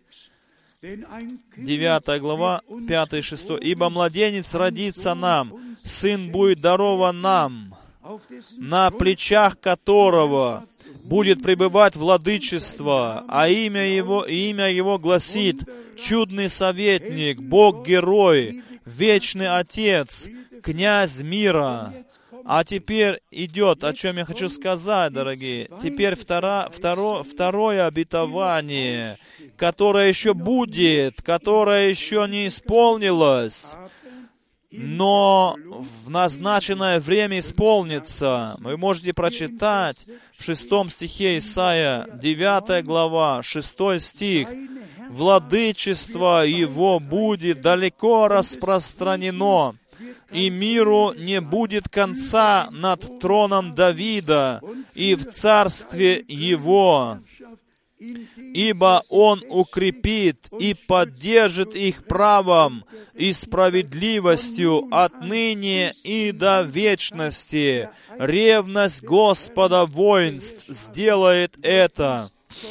9 глава, 5 и 6. «Ибо младенец родится нам, сын будет дарован нам, на плечах которого будет пребывать владычество, а имя Его гласит Чудный Советник, Бог-Герой, Вечный Отец, Князь мира. А теперь идет, о чем я хочу сказать, дорогие. Теперь второе обетование, которое еще будет, которое еще не исполнилось, но в назначенное время исполнится. Вы можете прочитать в 6 стихе Исаия, 9 глава, 6 стих. «Владычество Его будет далеко распространено, и миру не будет конца над троном Давида и в царстве Его, ибо Он укрепит и поддержит их правом и справедливостью отныне и до вечности. Ревность Господа воинств сделает это».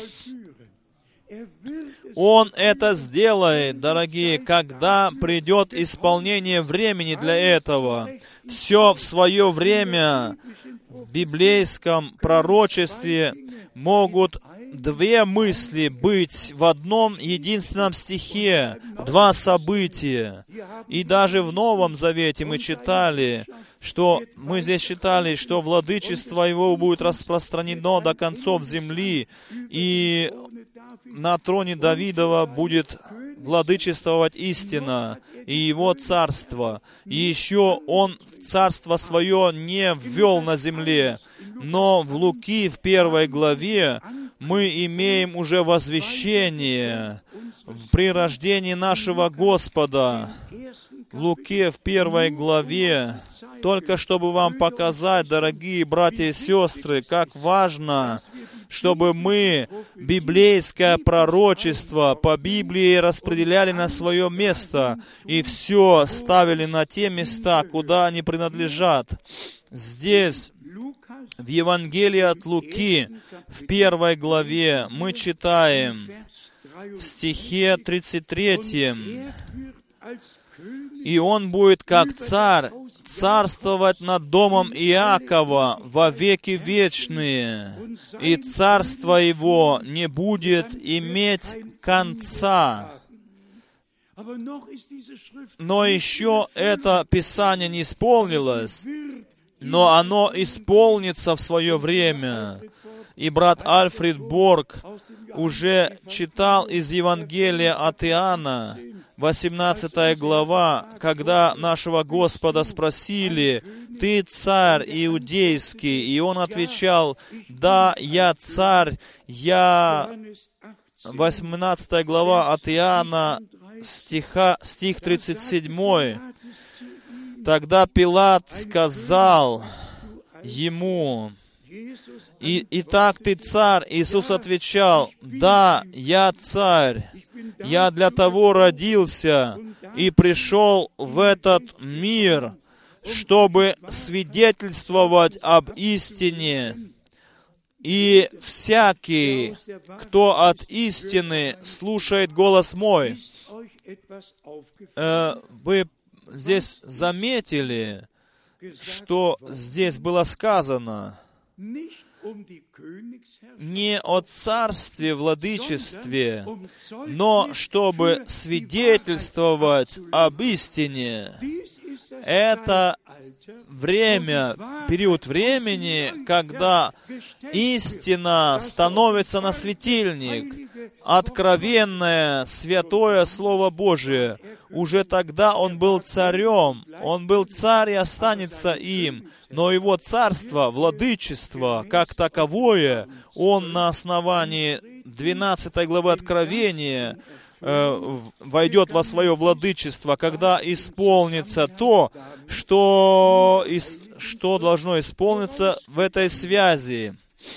Он это сделает, дорогие, когда придет исполнение времени для этого. Все в свое время в библейском пророчестве могут две мысли быть в одном единственном стихе, два события. И даже в Новом Завете мы читали, что владычество Его будет распространено до концов земли, и на троне Давидова будет владычествовать истина и Его царство. И еще Он царство Свое не ввел на земле, но в Луки, в 1 главе, мы имеем уже возвещение при рождении нашего Господа. В Луке, в 1 главе, только чтобы вам показать, дорогие братья и сестры, как важно, чтобы мы библейское пророчество по Библии распределяли на свое место и все ставили на те места, куда они принадлежат. Здесь, в Евангелии от Луки, в 1 главе, мы читаем в стихе 33: «И Он будет как царь, царствовать над домом Иакова во веки вечные, и царство Его не будет иметь конца». Но еще это Писание не исполнилось, но оно исполнится в свое время. И брат Альфред Борг уже читал из Евангелия от Иоанна, 18 глава, когда нашего Господа спросили: «Ты царь иудейский?» И Он отвечал: «Да, я царь, я...» 18 глава от Иоанна, стих 37. Тогда Пилат сказал ему: «Итак, ты царь?» Иисус отвечал: «Да, я царь. Я для того родился и пришел в этот мир, чтобы свидетельствовать об истине. И всякий, кто от истины слушает голос мой». Вы здесь заметили, что здесь было сказано не о царстве, владычестве, но чтобы свидетельствовать об истине. Это время, период времени, когда истина становится на светильник, откровенное, святое Слово Божие. Уже тогда Он был царем, Он был царь и останется им, но Его царство, владычество, как таковое, Он на основании 12 главы Откровения войдет во свое владычество, когда исполнится то, что должно исполниться в этой связи.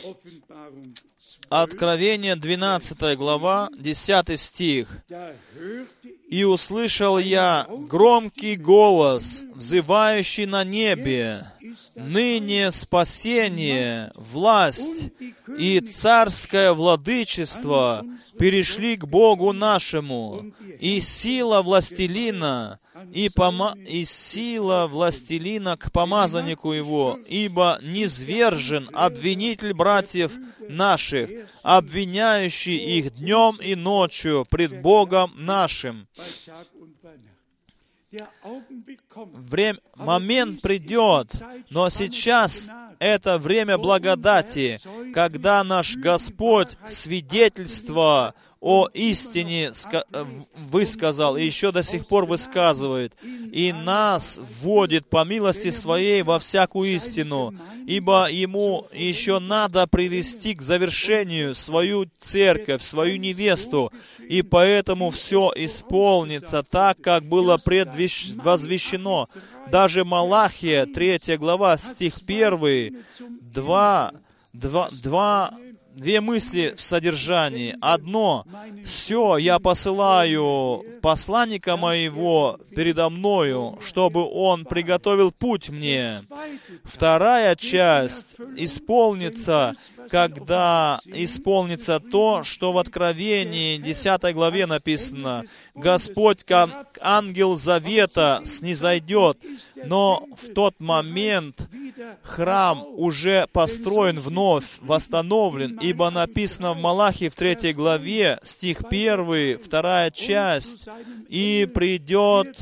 Откровение, 12 глава, 10 стих. «И услышал я громкий голос, взывающий на небе: ныне спасение, власть и царское владычество перешли к Богу нашему, и сила властелина и сила властелина к помазаннику его, ибо низвержен обвинитель братьев наших, обвиняющий их днем и ночью пред Богом нашим. Момент придет, но сейчас это время благодати, когда наш Господь свидетельство о истине высказал, и еще до сих пор высказывает, и нас вводит по милости Своей во всякую истину, ибо Ему еще надо привести к завершению свою церковь, свою невесту, и поэтому все исполнится так, как было предвозвещено. Даже Малахия, 3 глава, стих 1, две мысли в содержании. Одно: «Все, я посылаю посланника моего передо мною, чтобы он приготовил путь мне». Вторая часть исполнится, когда исполнится то, что в Откровении 10 главе написано: «Господь, как ангел завета, снизойдет». Но в тот момент храм уже построен вновь, восстановлен, ибо написано в Малахии в 3 главе, стих 1, 2 часть: «И придет,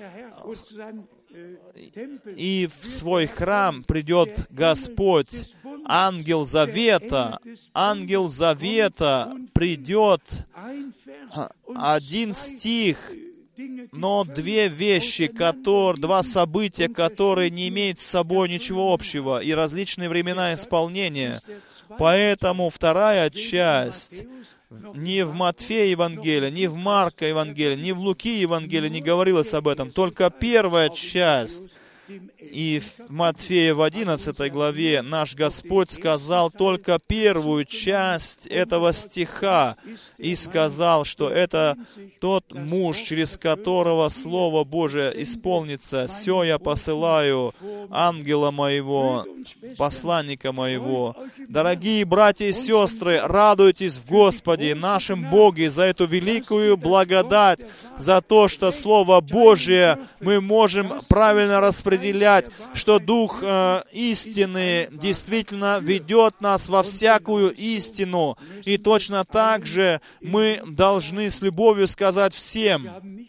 и в свой храм придет Господь, ангел завета придет». Один стих, но два события, которые не имеют с собой ничего общего, и различные времена исполнения. Поэтому вторая часть ни в Матфея Евангелия, ни в Марка Евангелия, ни в Луки Евангелия не говорилось об этом. Только первая часть. И в Матфея в 11 главе наш Господь сказал только первую часть этого стиха и сказал, что это тот муж, через которого Слово Божие исполнится. «Сё я посылаю ангела моего, посланника моего». Дорогие братья и сестры, радуйтесь в Господе, нашем Боге, за эту великую благодать, за то, что Слово Божие мы можем правильно распределять, что Дух истины действительно ведет нас во всякую истину. И точно так же мы должны с любовью сказать всем: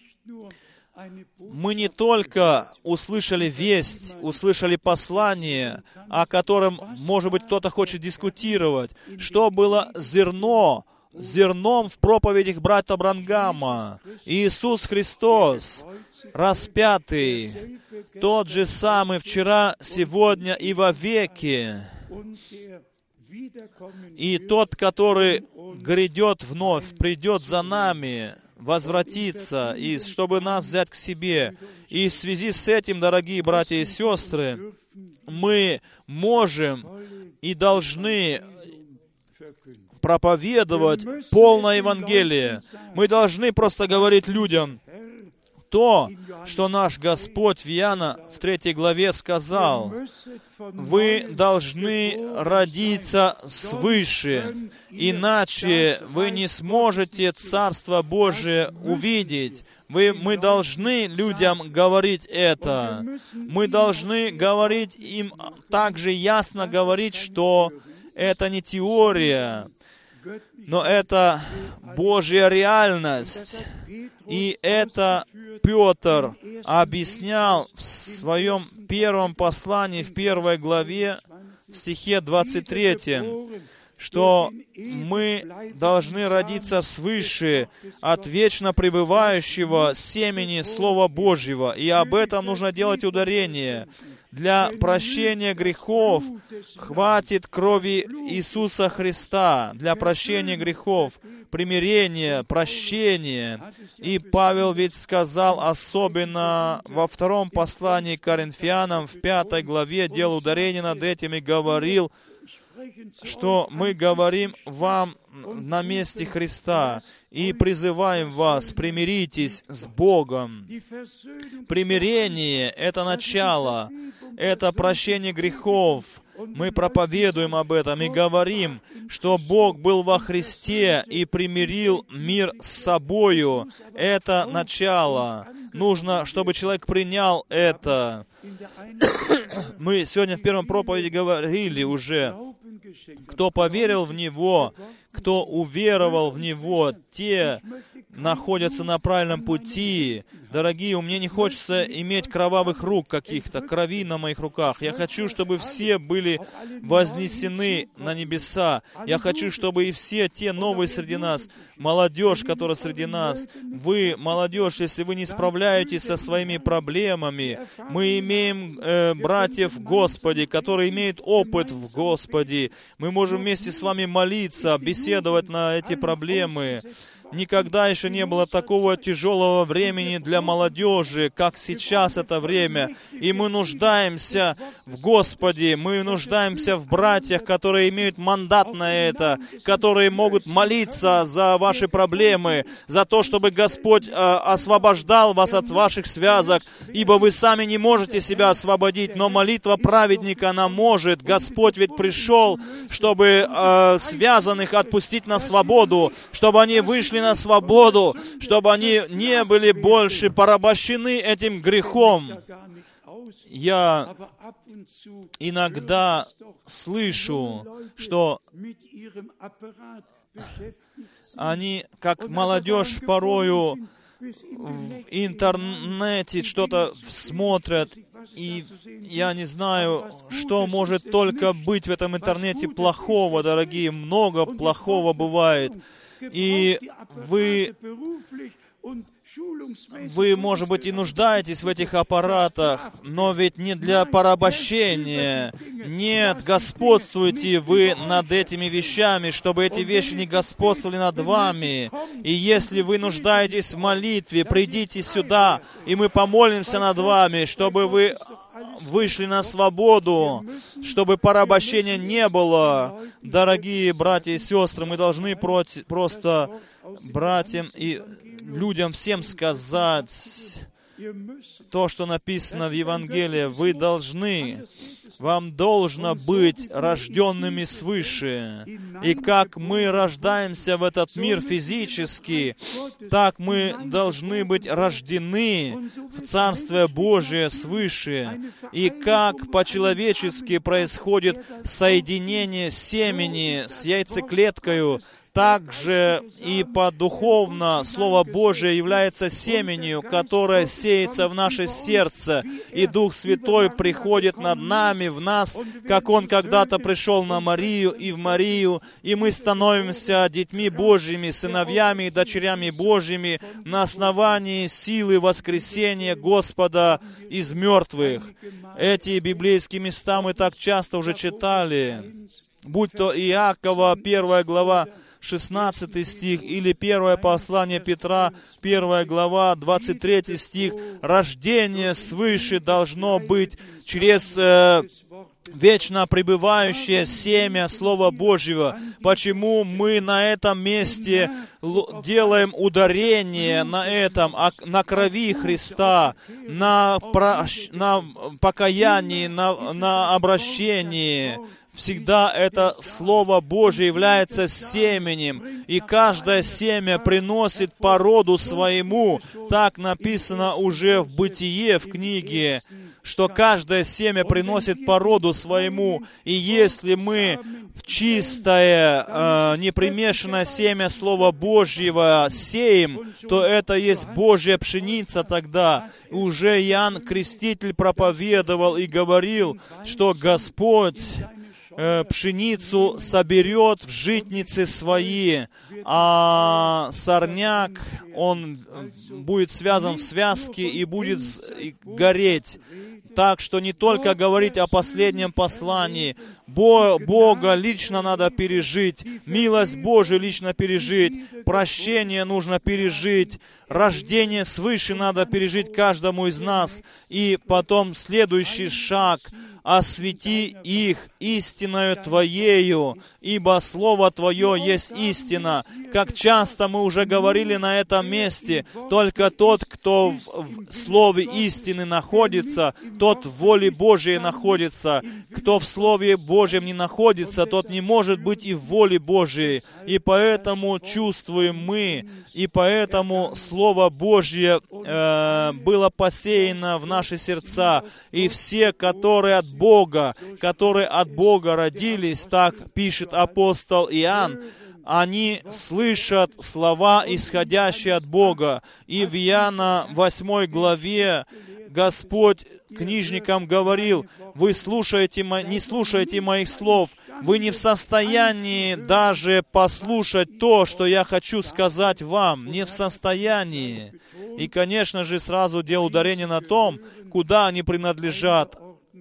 мы не только услышали весть, услышали послание, о котором, может быть, кто-то хочет дискутировать, что было зерном в проповедях брата Бранхама. Иисус Христос, распятый, тот же самый вчера, сегодня и во веки. И тот, который грядет вновь, придет за нами, возвратится, и чтобы нас взять к себе. И в связи с этим, дорогие братья и сестры, мы можем и должны проповедовать полное Евангелие. Мы должны просто говорить людям то, что наш Господь в Иоанна в 3 главе сказал: «Вы должны родиться свыше, иначе вы не сможете Царство Божие увидеть». Мы должны людям говорить это. Мы должны говорить им, также ясно говорить, что это не теория, но это Божья реальность. И это Петр объяснял в своем первом послании, в 1 главе, в стихе 23, что мы должны родиться свыше от вечно пребывающего семени Слова Божьего. И об этом нужно делать ударение. Для прощения грехов хватит крови Иисуса Христа. Для прощения грехов, примирения, прощения. И Павел ведь сказал, особенно во 2 послании к Коринфянам, в 5 главе, делал ударение над этим и говорил, что мы говорим вам на месте Христа и призываем вас: примиритесь с Богом. Примирение — это начало, это прощение грехов. Мы проповедуем об этом и говорим, что Бог был во Христе и примирил мир с собою. Это начало. нужно, чтобы человек принял это. Мы сегодня в первом проповеди говорили уже, кто поверил в Него, кто уверовал в Него, те находятся на правильном пути. Дорогие, мне не хочется иметь кровавых рук каких-то, крови на моих руках. Я хочу, чтобы все были вознесены на небеса. Я хочу, чтобы и все те новые среди нас, молодежь, которая среди нас, вы, молодежь, если вы не справляетесь со своими проблемами, мы имеем братьев в Господе, которые имеют опыт в Господе. Мы можем вместе с вами молиться, беседовать на эти проблемы. Никогда еще не было такого тяжелого времени для молодежи, как сейчас это время. И мы нуждаемся в Господе, мы нуждаемся в братьях, которые имеют мандат на это, которые могут молиться за ваши проблемы, за то, чтобы Господь освобождал вас от ваших связок, ибо вы сами не можете себя освободить, но молитва праведника, она может. Господь ведь пришел, чтобы связанных отпустить на свободу, чтобы они вышли на свободу, чтобы они не были больше порабощены этим грехом. Я иногда слышу, что они, как молодежь, порою в интернете что-то смотрят, и я не знаю, что может только быть в этом интернете плохого, дорогие, много плохого бывает. И вы, может быть, и нуждаетесь в этих аппаратах, но ведь не для порабощения. Нет, господствуйте вы над этими вещами, чтобы эти вещи не господствовали над вами. И если вы нуждаетесь в молитве, придите сюда, и мы помолимся над вами, чтобы вы вышли на свободу, чтобы порабощения не было. Дорогие братья и сестры, мы должны просто братьям и людям всем сказать то, что написано в Евангелии. Вы должны, вам должно быть рожденными свыше. И как мы рождаемся в этот мир физически, так мы должны быть рождены в Царствие Божие свыше. И как по-человечески происходит соединение семени с яйцеклеткою, также и по-духовно Слово Божие является семенью, которое сеется в наше сердце, и Дух Святой приходит над нами, в нас, как Он когда-то пришел на Марию и в Марию, и мы становимся детьми Божьими, сыновьями и дочерями Божьими на основании силы воскресения Господа из мертвых. Эти библейские места мы так часто уже читали, будь то Иакова, 1 глава, 16 стих, или первое послание Петра, 1 глава, 23 стих. Рождение свыше должно быть через вечно пребывающее семя Слова Божьего. Почему мы на этом месте делаем ударение на этом, на крови Христа, на покаянии, на обращении? Всегда это Слово Божие является семенем, и каждое семя приносит по роду своему. Так написано уже в Бытие, в книге, что каждое семя приносит по роду своему. И если мы чистое, непримешанное семя Слова Божьего сеем, то это есть Божья пшеница тогда. Уже Иоанн Креститель проповедовал и говорил, что Господь пшеницу соберет в житницы свои, а сорняк, он будет связан в связке и будет гореть. Так что не только говорить о последнем послании. Бога лично надо пережить, милость Божию лично пережить, прощение нужно пережить, рождение свыше надо пережить каждому из нас. И потом следующий шаг — освети их истиною Твоею, ибо Слово Твое есть истина. Как часто мы уже говорили на этом месте, только тот, кто в Слове истины находится, тот в воле Божией находится. Кто в Слове Божьем не находится, тот не может быть и в воле Божией. И поэтому чувствуем мы, и поэтому Слово Божье было посеяно в наши сердца. И все, которые от Бога родились, так пишет апостол Иоанн, они слышат слова, исходящие от Бога. И в Иоанна 8 главе Господь книжникам говорил: вы не слушаете моих слов, вы не в состоянии даже послушать то, что я хочу сказать вам, не в состоянии. И, конечно же, сразу делал ударение на том, куда они принадлежат,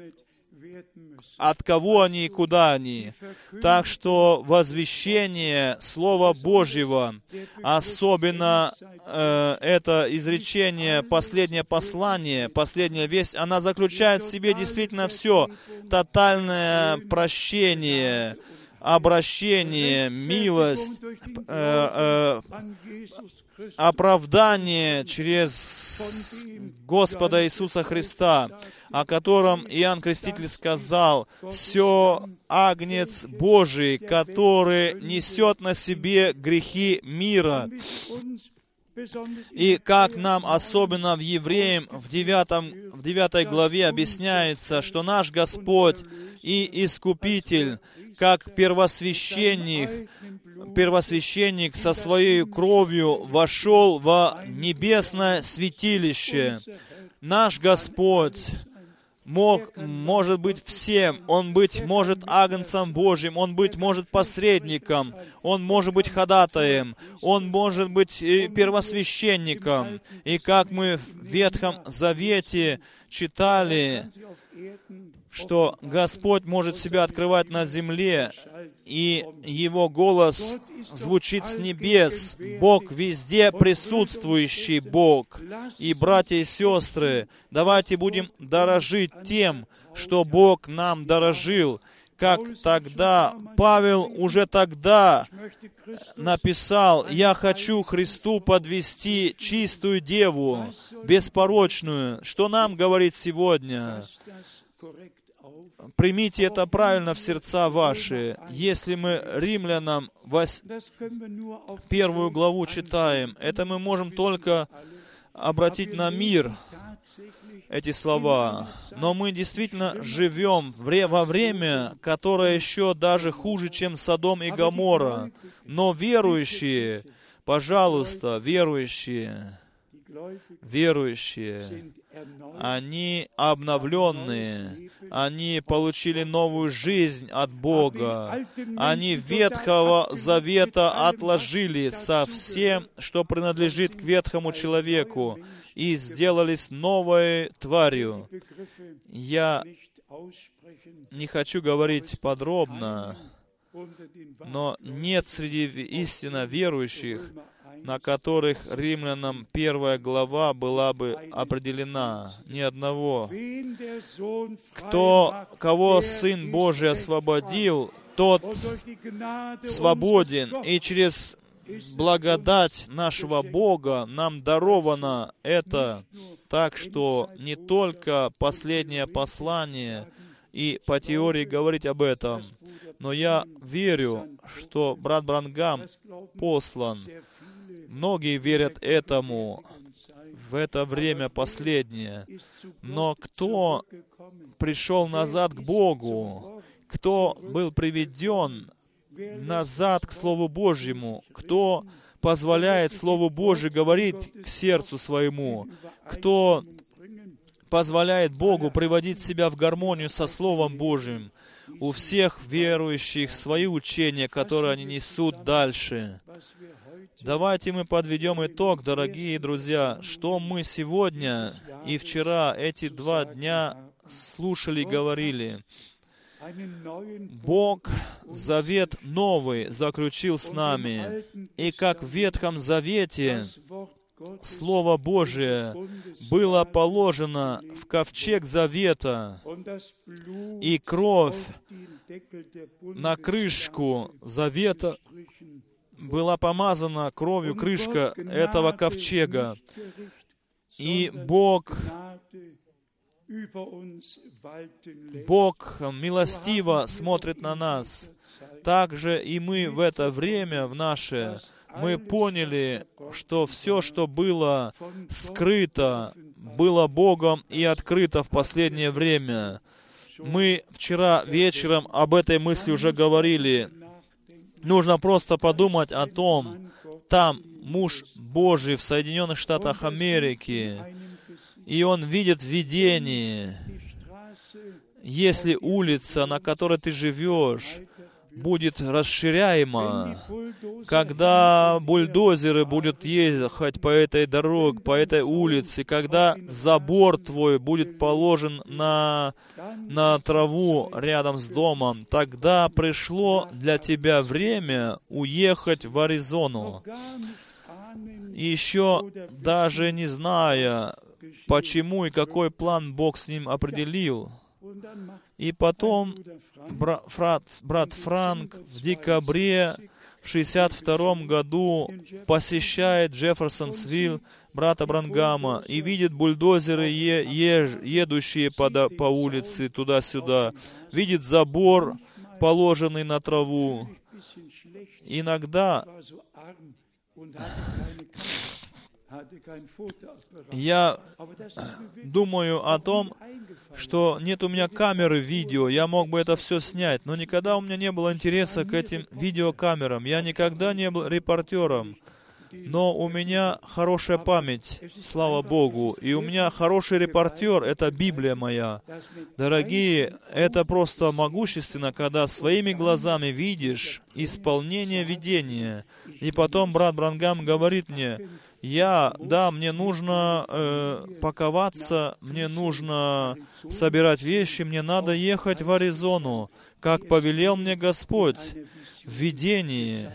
от кого они и куда они. Так что возвещение Слова Божьего, особенно это изречение, последнее послание, последняя весть, она заключает в себе действительно все. Тотальное прощение, обращение, милость, оправдание через Господа Иисуса Христа, о котором Иоанн Креститель сказал: «Сё Агнец Божий, который несет на себе грехи мира». И как нам, особенно в Евреям, в 9 главе объясняется, что наш Господь и Искупитель, как первосвященник со своей кровью вошел во небесное святилище. Наш Господь может быть всем. Он может агнцем Божьим, Он может посредником, Он может быть ходатаем, Он может быть первосвященником. И как мы в Ветхом Завете читали, что Господь может себя открывать на земле, и Его голос звучит с небес. Бог везде присутствующий Бог. И, братья и сестры, давайте будем дорожить тем, что Бог нам дорожил. Как тогда Павел уже тогда написал: «Я хочу Христу подвести чистую деву, беспорочную». Что нам говорит сегодня? Примите это правильно в сердца ваши. Если мы Римлянам 1 главу читаем, это мы можем только обратить на мир эти слова. Но мы действительно живем во время, которое еще даже хуже, чем Содом и Гоморра. Но верующие, пожалуйста, верующие, они обновленные, они получили новую жизнь от Бога. Они Ветхого Завета отложили со всем, что принадлежит к ветхому человеку, и сделались новой тварью. Я не хочу говорить подробно, но нет среди истинно верующих, на которых Римлянам 1 глава была бы определена, ни одного. Кого Сын Божий освободил, тот свободен, и через благодать нашего Бога нам даровано это. Так что не только последнее послание и по теории говорить об этом, но я верю, что брат Бранхам послан. Многие верят этому в это время последнее. Но кто пришел назад к Богу, кто был приведен назад к Слову Божьему, кто позволяет Слову Божьему говорить к сердцу своему, кто позволяет Богу приводить себя в гармонию со Словом Божьим. У всех верующих свои учения, которые они несут дальше. Давайте мы подведем итог, дорогие друзья, что мы сегодня и вчера, эти 2 дня, слушали и говорили. Бог завет новый заключил с нами. И как в Ветхом Завете Слово Божие было положено в ковчег завета, и кровь на крышку завета была помазана кровью крышка этого ковчега. И Бог милостиво смотрит на нас. Также и мы в это время, в наше, мы поняли, что все, что было скрыто, было Богом и открыто в последнее время. Мы вчера вечером об этой мысли уже говорили. Нужно просто подумать о том, там муж Божий в Соединенных Штатах Америки, и он видит видение. Если улица, на которой ты живешь, будет расширяема, когда бульдозеры будут ехать по этой дороге, по этой улице, когда забор твой будет положен на траву рядом с домом, тогда пришло для тебя время уехать в Аризону. И еще даже не зная, почему и какой план Бог с ним определил. И потом брат Франк в декабре в 1962 году посещает Джефферсонсвилл брата Бранхама и видит бульдозеры, едущие по улице туда-сюда, видит забор, положенный на траву. Иногда я думаю о том, что нет у меня камеры видео, я мог бы это все снять, но никогда у меня не было интереса к этим видеокамерам. Я никогда не был репортером, но у меня хорошая память, слава Богу, и у меня хороший репортер, это Библия моя. Дорогие, это просто могущественно, когда своими глазами видишь исполнение видения. И потом брат Бранхам говорит мне, мне нужно паковаться, мне нужно собирать вещи, мне надо ехать в Аризону, как повелел мне Господь в видении.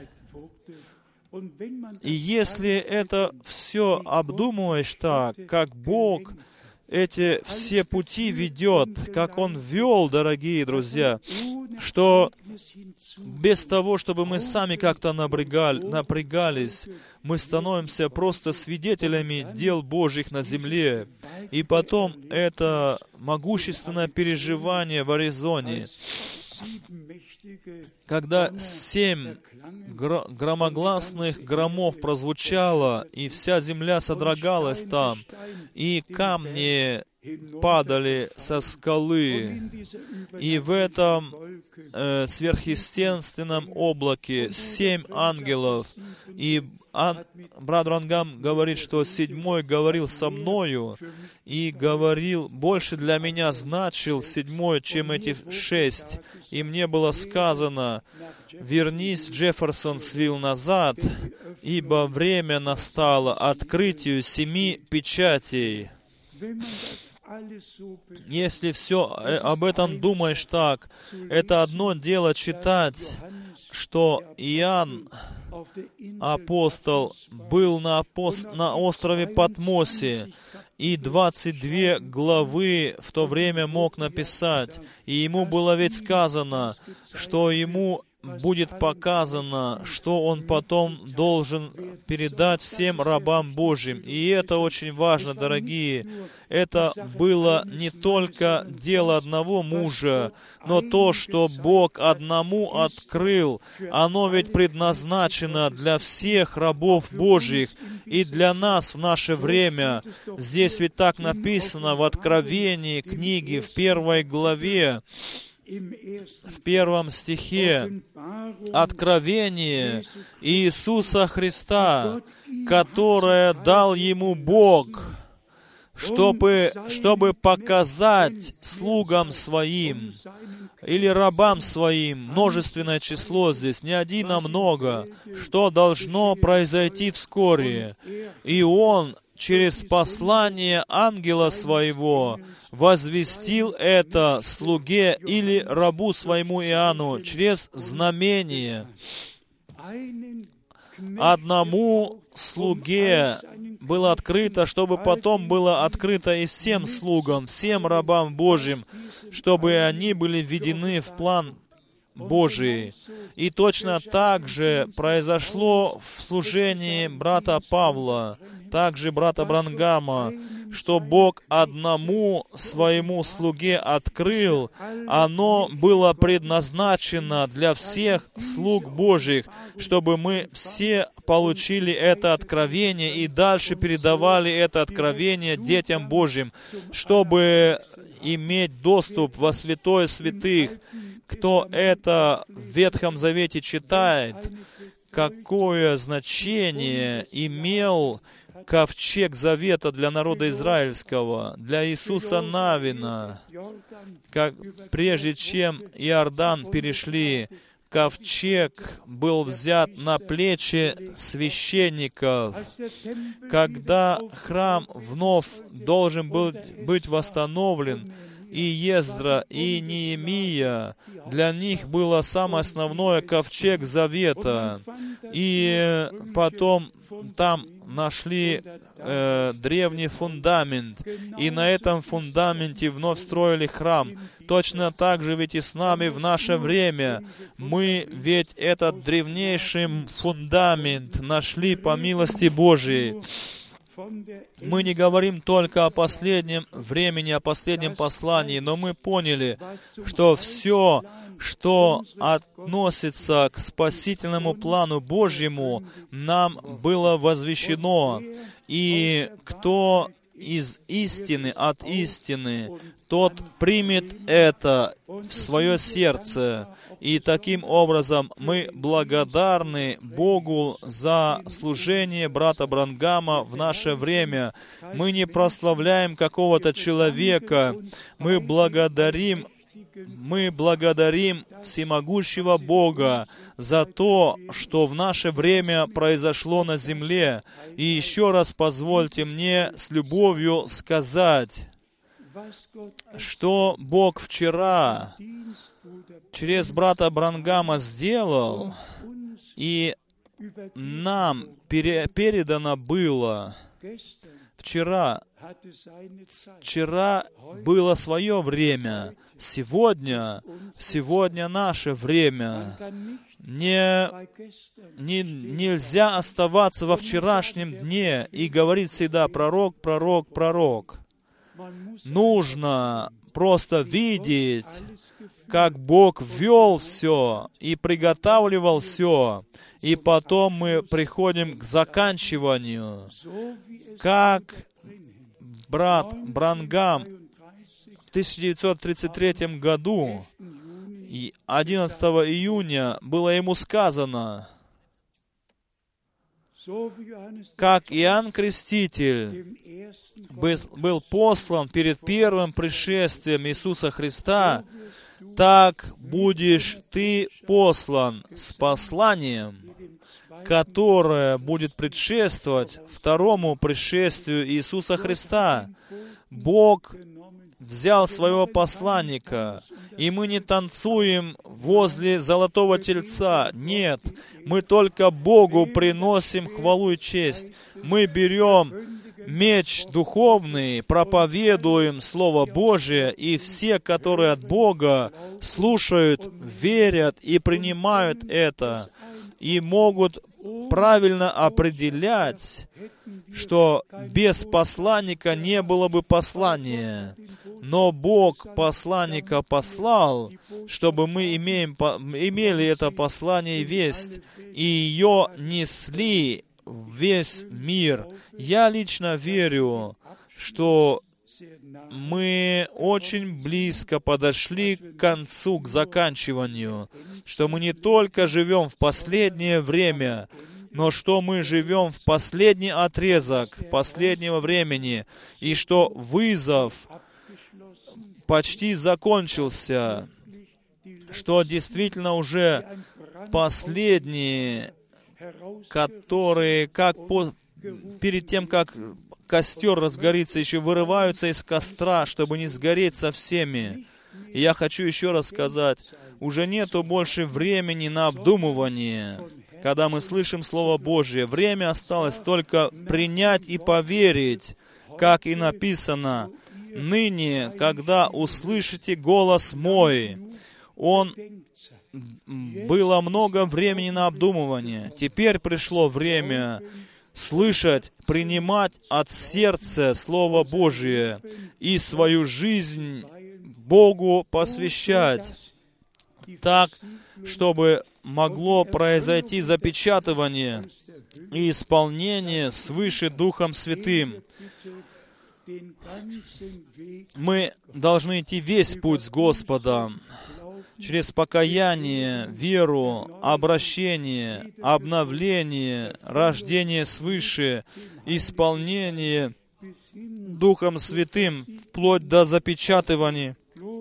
И если это все обдумываешь так, как Бог эти все пути ведет, как Он вел, дорогие друзья, что без того, чтобы мы сами как-то напрягались, мы становимся просто свидетелями дел Божьих на земле. И потом это могущественное переживание в Аризоне, когда 7 громогласных громов прозвучало, и вся земля содрогалась там, и камни падали со скалы, и в этом сверхъестественном облаке 7 ангелов, и брат Бранхам говорит, что 7-й говорил со мною, и говорил, больше для меня значил 7-й, чем эти 6. И мне было сказано, вернись в Джефферсонсвилл назад, ибо время настало открытию 7 печатей. Если все об этом думаешь так, это одно дело читать, что Иоанн, апостол, был на острове Патмосе, и 22 главы в то время мог написать. И ему было ведь сказано, что ему будет показано, что он потом должен передать всем рабам Божьим. И это очень важно, дорогие. Это было не только дело одного мужа, но то, что Бог одному открыл, оно ведь предназначено для всех рабов Божьих и для нас в наше время. Здесь ведь так написано в Откровении книги, в 1 главе, в 1 стихе, откровение Иисуса Христа, которое дал Ему Бог, чтобы показать слугам Своим или рабам Своим, множественное число здесь, не один, а много, что должно произойти вскоре. И Он через послание ангела своего возвестил это слуге или рабу своему Иоанну через знамение. одному слуге было открыто, чтобы потом было открыто и всем слугам, всем рабам Божьим, чтобы они были введены в план Божий. И точно так же произошло в служении брата Павла, также брата Бранхама, что Бог одному своему слуге открыл, оно было предназначено для всех слуг Божьих, чтобы мы все получили это откровение и дальше передавали это откровение детям Божьим, чтобы иметь доступ во святое святых. Кто это в Ветхом Завете читает, какое значение имел ковчег Завета для народа израильского, для Иисуса Навина, прежде чем Иордан перешли, ковчег был взят на плечи священников. Когда храм вновь должен был быть восстановлен, и Ездра, и Неемия, для них было самое основное ковчег Завета. И потом там нашли древний фундамент, и на этом фундаменте вновь строили храм. Точно так же ведь и с нами в наше время. Мы ведь этот древнейший фундамент нашли по милости Божией. Мы не говорим только о последнем времени, о последнем послании, но мы поняли, что все, что относится к спасительному плану Божьему, нам было возвещено. И кто из истины, от истины, тот примет это в свое сердце. И таким образом мы благодарны Богу за служение брата Бранхама в наше время. Мы не прославляем какого-то человека, мы благодарим всемогущего Бога за то, что в наше время произошло на земле. И еще раз позвольте мне с любовью сказать, что Бог вчера через брата Бранхама сделал, и нам передано было. Вчера было свое время, сегодня наше время. Нельзя оставаться во вчерашнем дне и говорить всегда «пророк, пророк, пророк». Нужно просто видеть, как Бог вел все и приготавливал все, и потом мы приходим к заканчиванию. Как брат Бранхам в 1933 году, 11 июня, было ему сказано, как Иоанн Креститель был послан перед первым пришествием Иисуса Христа, так будешь ты послан с посланием, которое будет предшествовать второму пришествию Иисуса Христа. Бог взял своего посланника, и мы не танцуем возле золотого тельца. Нет, мы только Богу приносим хвалу и честь. Мы берем меч духовный, проповедуем Слово Божие, и все, которые от Бога слушают, верят и принимают это, и могут правильно определять, что без посланника не было бы послания. Но Бог посланника послал, чтобы мы имели это послание и весть, и ее несли в весь мир. Я лично верю, что мы очень близко подошли к концу, к заканчиванию, что мы не только живем в последнее время, но что мы живем в последний отрезок последнего времени, и что вызов почти закончился, что действительно уже последние, которые перед тем, как костер разгорится, еще вырываются из костра, чтобы не сгореть со всеми. И я хочу еще раз сказать, Уже нету больше времени на обдумывание. Когда мы слышим Слово Божие, время осталось только принять и поверить, как и написано: «Ныне, когда услышите голос мой». Было много времени на обдумывание. Теперь пришло время слышать, принимать от сердца Слово Божие и свою жизнь Богу посвящать так, чтобы могло произойти запечатывание и исполнение свыше Духом Святым. Мы должны идти весь путь с Господом через покаяние, веру, обращение, обновление, рождение свыше, исполнение Духом Святым, вплоть до запечатывания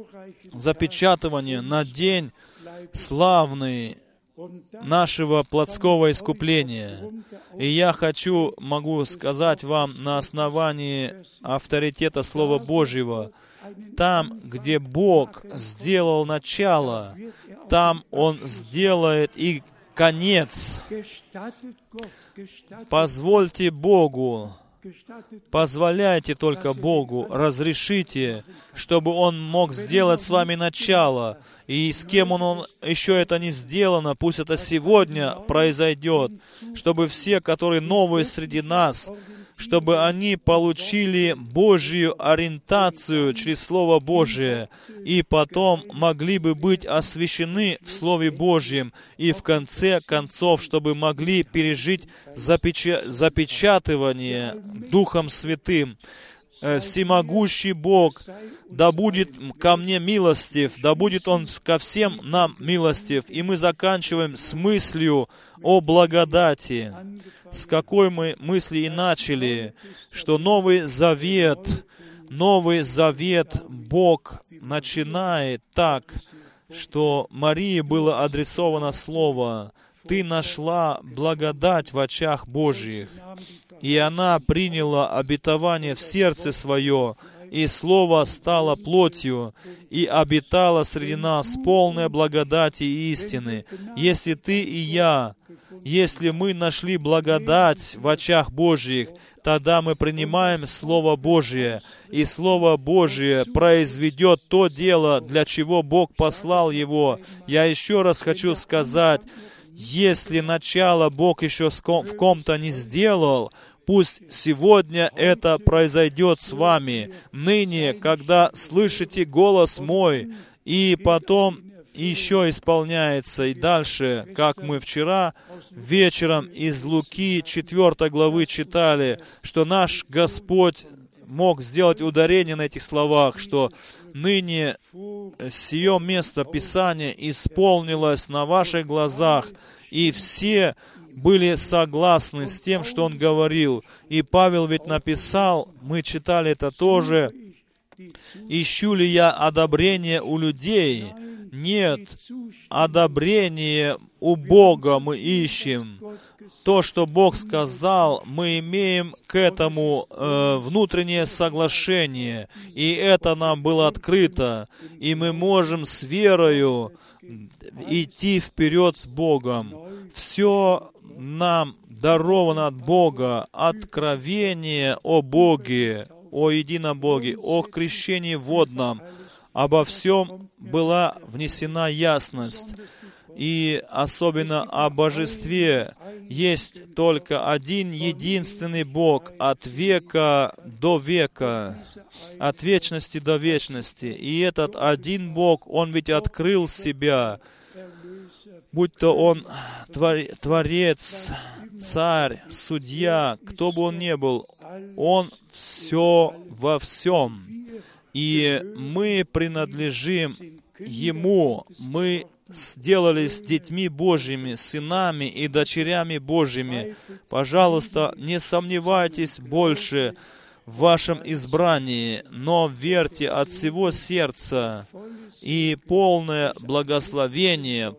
на день славный нашего плотского искупления. И я могу сказать вам на основании авторитета Слова Божьего: там, где Бог сделал начало, там Он сделает и конец. Позвольте Богу, позволяйте только Богу, разрешите, чтобы Он мог сделать с вами начало. И с кем Он еще это не сделано, пусть это сегодня произойдет, чтобы все, которые новые среди нас, чтобы они получили Божью ориентацию через Слово Божие, и потом могли бы быть освящены в Слове Божьем, и в конце концов, чтобы могли пережить запечатывание Духом Святым. Всемогущий Бог, да будет ко мне милостив, да будет Он ко всем нам милостив. И мы заканчиваем с мыслью о благодати, с какой мы мысли и начали, что Новый Завет Бог начинает так, что Марии было адресовано слово: «Ты нашла благодать в очах Божьих». И она приняла обетование в сердце свое, и Слово стало плотью, и обитало среди нас полная благодати и истины. Если ты и я, если мы нашли благодать в очах Божьих, тогда мы принимаем Слово Божие, и Слово Божие произведет то дело, для чего Бог послал его. Я еще раз хочу сказать, если начало Бог еще в ком-то не сделал, пусть сегодня это произойдет с вами. Ныне, когда слышите голос мой, и потом еще исполняется. И дальше, как мы вчера вечером из Луки 4 главы читали, что наш Господь мог сделать ударение на этих словах, что ныне сие место Писания исполнилось на ваших глазах, и все были согласны с тем, что он говорил. И Павел ведь написал, мы читали это тоже: «Ищу ли я одобрение у людей? Нет, одобрение у Бога мы ищем». То, что Бог сказал, мы имеем к этому внутреннее соглашение, и это нам было открыто, и мы можем с верою идти вперед с Богом. Все нам даровано от Бога: откровение о Боге, о едином Боге, о крещении водном. Обо всем была внесена ясность. И особенно о божестве. Есть только один единственный Бог от века до века, от вечности до вечности. И этот один Бог, Он ведь открыл себя, будь то Он Творец, Царь, Судья, кто бы Он ни был, Он все во всем. И мы принадлежим Ему, мы сделались детьми Божьими, сынами и дочерями Божьими. Пожалуйста, не сомневайтесь больше в вашем избрании, но верьте от всего сердца, и полное благословение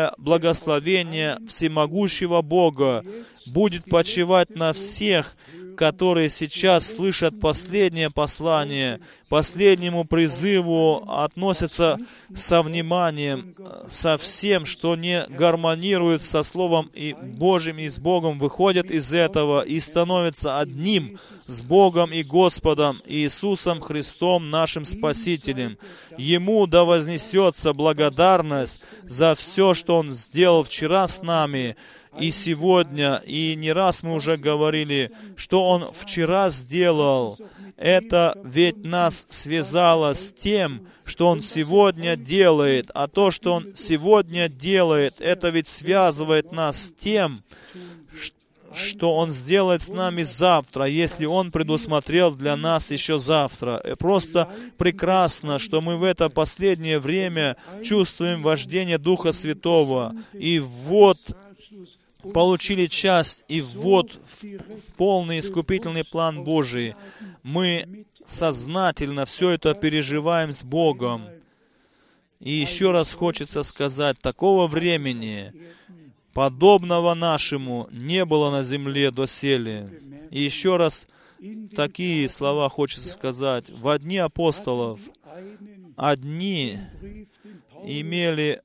всемогущего Бога будет почивать на всех, которые сейчас слышат последнее послание, последнему призыву, относятся со вниманием, со всем, что не гармонирует со Словом и Божьим и с Богом, выходят из этого и становятся одним с Богом и Господом Иисусом Христом, нашим Спасителем. Ему да вознесется благодарность за все, что Он сделал вчера с нами, и сегодня, и не раз мы уже говорили, что Он вчера сделал. Это ведь нас связало с тем, что Он сегодня делает. А то, что Он сегодня делает, это ведь связывает нас с тем, что Он сделает с нами завтра, если Он предусмотрел для нас еще завтра. Просто прекрасно, что мы в это последнее время чувствуем вождение Духа Святого. И вот получили часть и ввод в полный искупительный план Божий. Мы сознательно все это переживаем с Богом. И еще раз хочется сказать, такого времени, подобного нашему, не было на земле доселе. И еще раз такие слова хочется сказать. В дни апостолов одни имели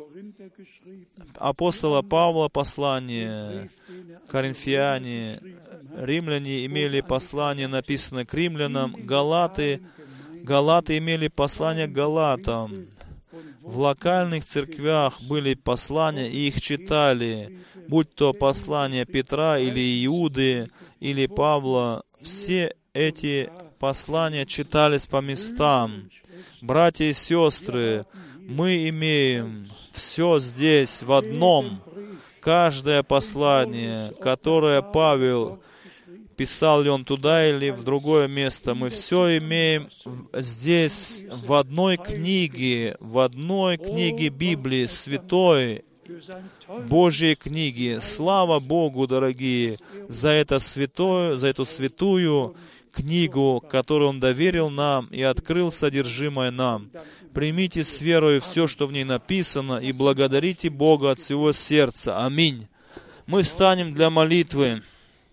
апостола Павла послание, коринфяне, римляне имели послание, написанное к римлянам, галаты имели послание к галатам. В локальных церквях были послания, и их читали, будь то послание Петра или Иуды, или Павла. Все эти послания читались по местам. Братья и сестры, мы имеем все здесь в одном. Каждое послание, которое Павел писал ли он туда или в другое место, мы все имеем здесь в одной книге Библии, святой Божьей книги. Слава Богу, дорогие, за эту святую книгу, которую Он доверил нам и открыл содержимое нам. Примите с верой все, что в ней написано, и благодарите Бога от всего сердца. Аминь. Мы встанем для молитвы.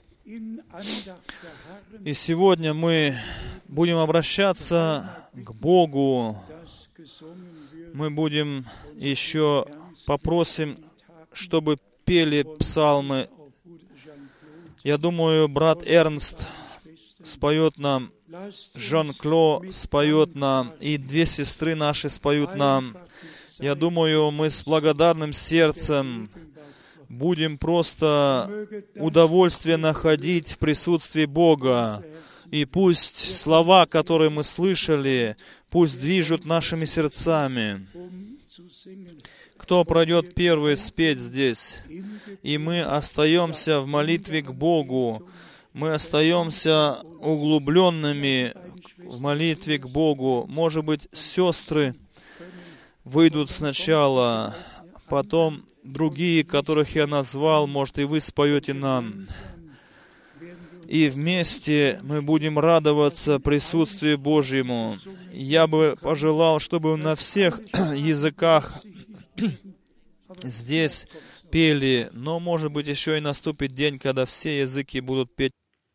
И сегодня мы будем обращаться к Богу. Мы будем еще попросим, чтобы пели псалмы. Я думаю, брат Эрнст споет нам, Жан-Кло споет нам, и две сестры наши споют нам. Я думаю, мы с благодарным сердцем будем просто удовольствие находить в присутствии Бога. И пусть слова, которые мы слышали, пусть движут нашими сердцами. Кто пройдет первый спеть здесь? И мы остаемся в молитве к Богу. Мы остаемся углубленными в молитве к Богу. Может быть, сестры выйдут сначала, потом другие, которых я назвал, может, и вы споете нам. И вместе мы будем радоваться присутствию Божьему. Я бы пожелал, чтобы на всех языках здесь пели, но, может быть, еще и наступит день, когда все языки будут петь.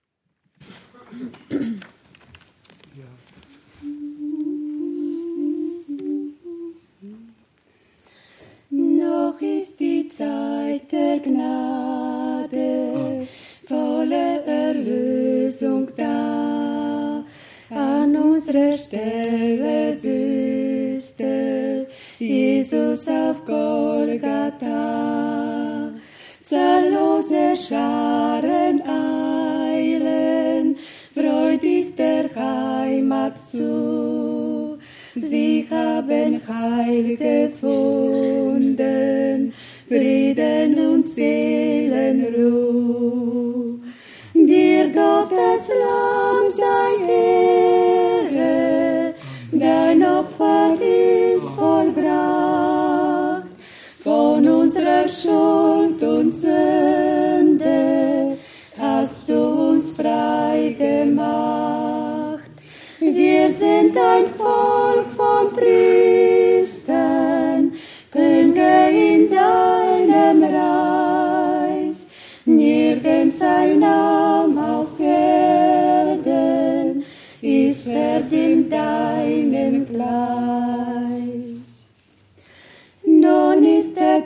Noch ist die Zeit der Gnade, volle Erlösung da. An unserer Stelle büßte Jesus auf Golgatha. Zahllose Scharen eilen freudig der Heimat zu. Sie haben Heil gefunden, Frieden und Seelenruhe. Dir Gottes Lamm sei Ehre, dein Opfer ist vollbracht. Von unserer Schuld und Sünde hast du uns frei gemacht. Wir sind ein Volk von Priestern, Könige in deinem Reich. Nirgends ein Name auf Erden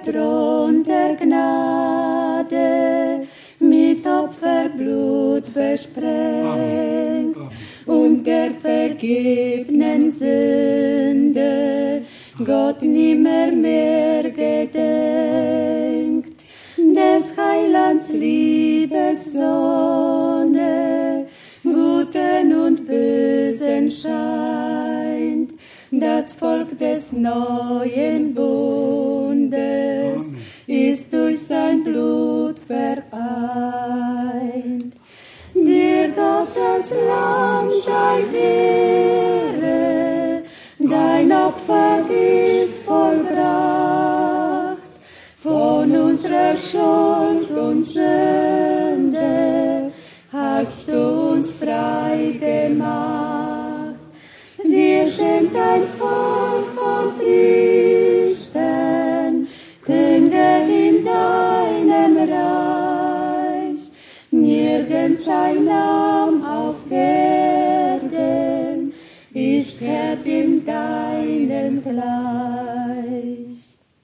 Thron der Gnade mit Opferblut besprengt und der vergebenen Sünde Gott nimmer mehr gedenkt. Des Heilands Liebessonne Guten und Bösen scheint, das Volk des neuen Bundes ist durch sein Blut vereint. Dir Gottes Lamm sei Ehre, dein Opfer ist vollbracht, von unserer Schuld und Sünde hast du uns frei gemacht. Wir sind ein Volk von Priestern, Könige in deinem Reich. Nirgends ein Lamm auf Erden ist Herr dem deinen gleich.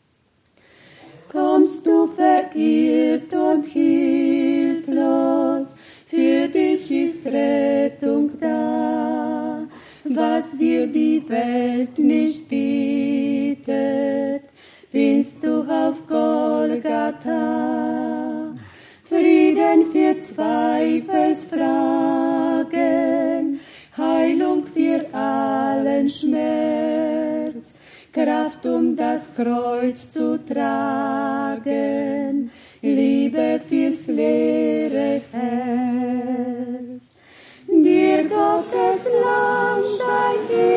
Kommst du verirrt und hilflos, für dich ist Rettung da, was dir die Welt nicht bietet, findest du auf Golgatha. Frieden für Zweifelsfragen, Heilung für allen Schmerz, Kraft das Kreuz zu tragen, Liebe fürs leere Herz. Dir Gottes Lamm sei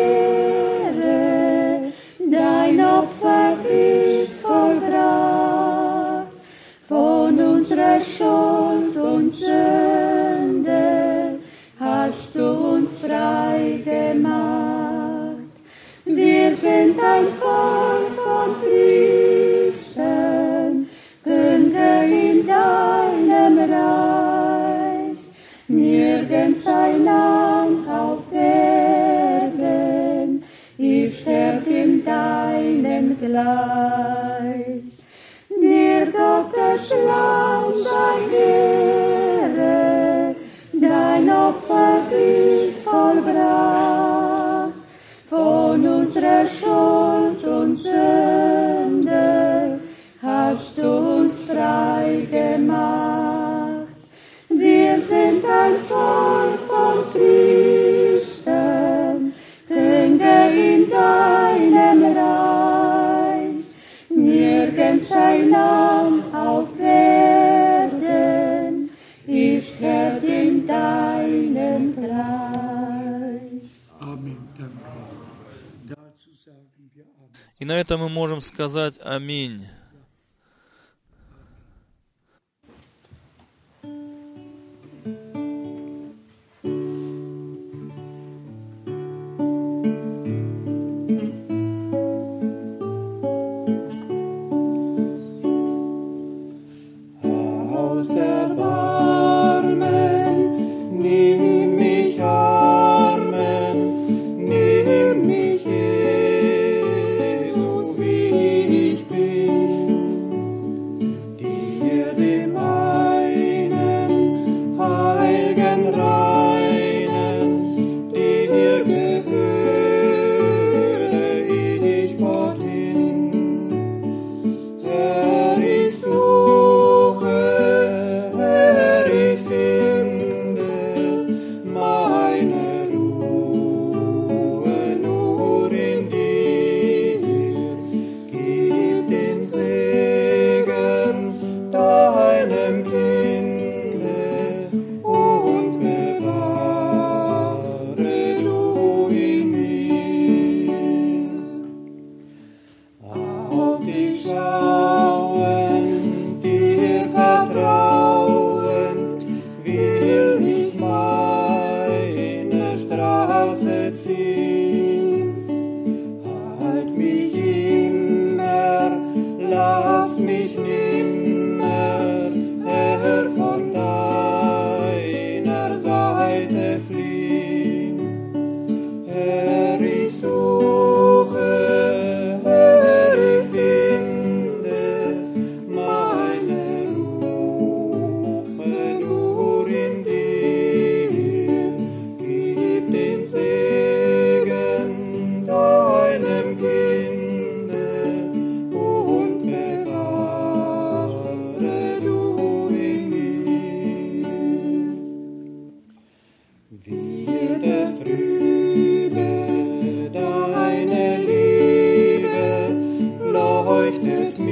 Ehre, dein Opfer ist vollbracht, von unserer Schuld und Sünde hast du uns frei gemacht. Wir sind ein Volk von Priestern, Könige in deinem Reich. Nirgends ein Land auf Erden ist Herr dem deinen gleich. Dir Gottes Lamm sei Ehre, dein Opfer ist vollbracht, von unserer Schuld und Sünde hast du uns frei gemacht. Wir sind ein Volk von Priestern, Könige in deinem Reich. Nirgends ein Lamm auf Erden ist Herr dem deinen gleich. Amen. И на этом мы можем сказать «Аминь».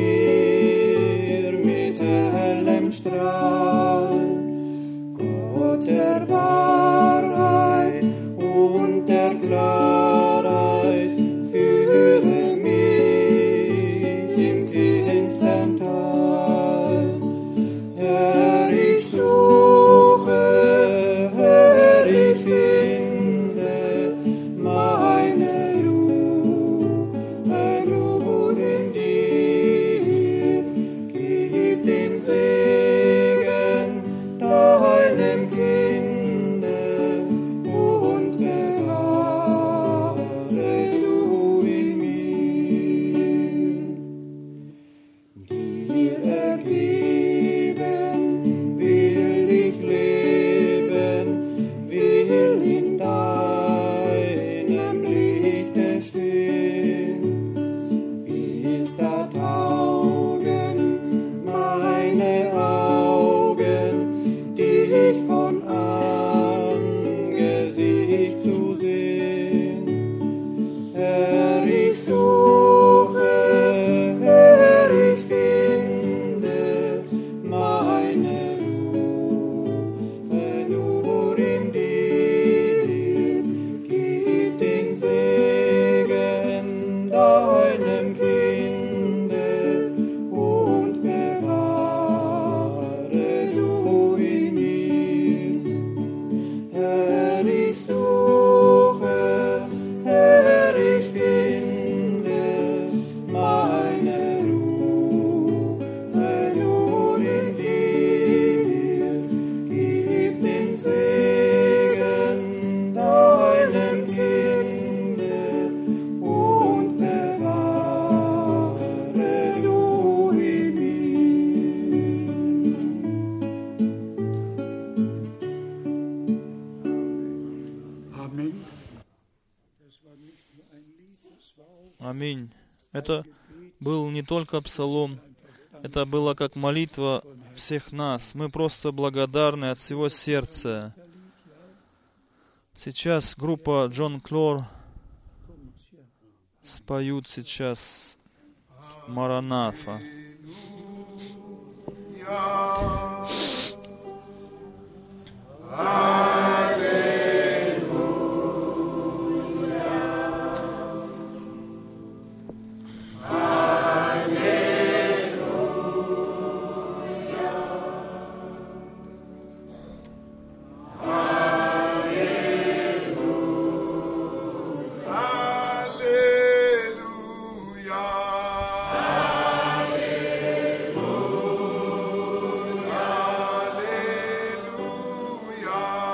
mir mit hellem Strahl. Gott der Wahrheit und der Klarheit, führe mich im finstern Tal. Herr, ich suche, Herr, ich finde meine Ruhe nur in dir. Gib den Segen deinem Kinde und bewahre du in mir. Dir ergeben will ich leben, will in deinem Lichte stehen, bis da taugen meine Augen, dich von Angesicht zu sehen. Herr, ich suche, Herr, ich finde meine Ruhe nur in dir. Gib den Segen deinem Kinde und bewahre du in mir. Herr, ich suche, Herr, ich finde meine Ruhe nur in dir. Gib den Segen deinem Kinde und bewahre du in mir. Amen. Аминь. Это был не только псалом, это было как молитва всех нас. Мы просто благодарны от всего сердца. Сейчас группа Джон Клор споют сейчас Маранафа. Alleluia.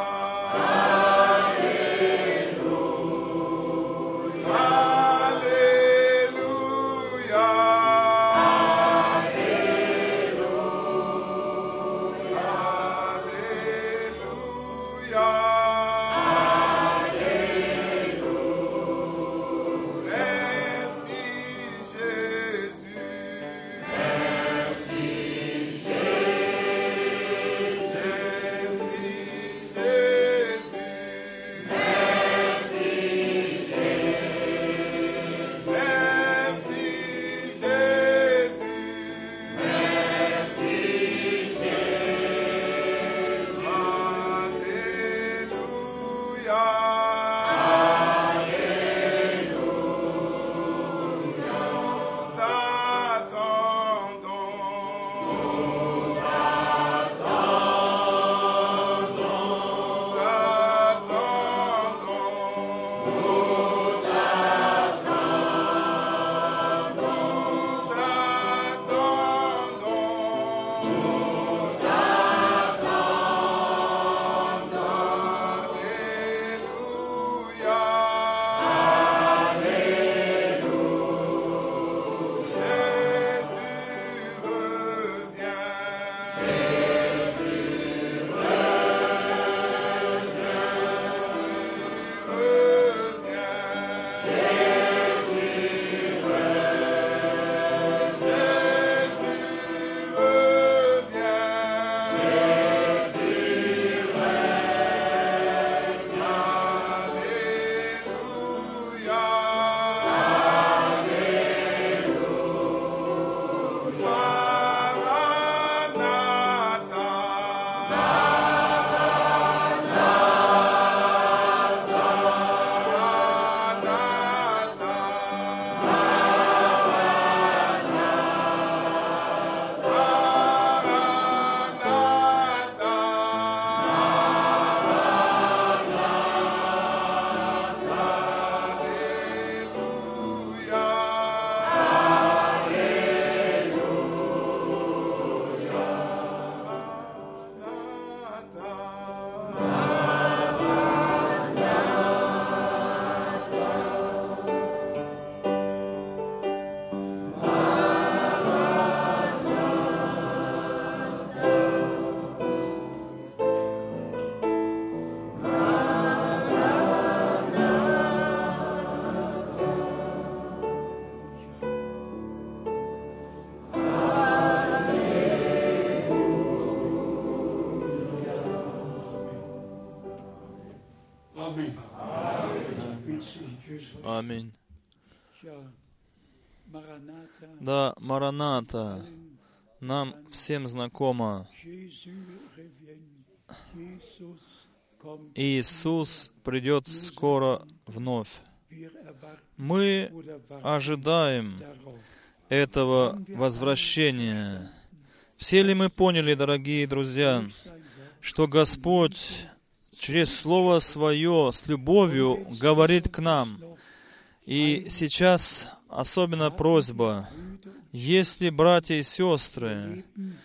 Аминь. Ja, Maranatha, Да, Мараната, нам всем знакомо. Jésus revient, Jesus kommt, Иисус придет скоро вновь. wir erwarten Мы oder warten ожидаем darauf. этого возвращения. Все ли мы поняли, дорогие друзья, что Господь через Слово Свое с любовью говорит к нам? И сейчас особенно просьба, если братья и сестры,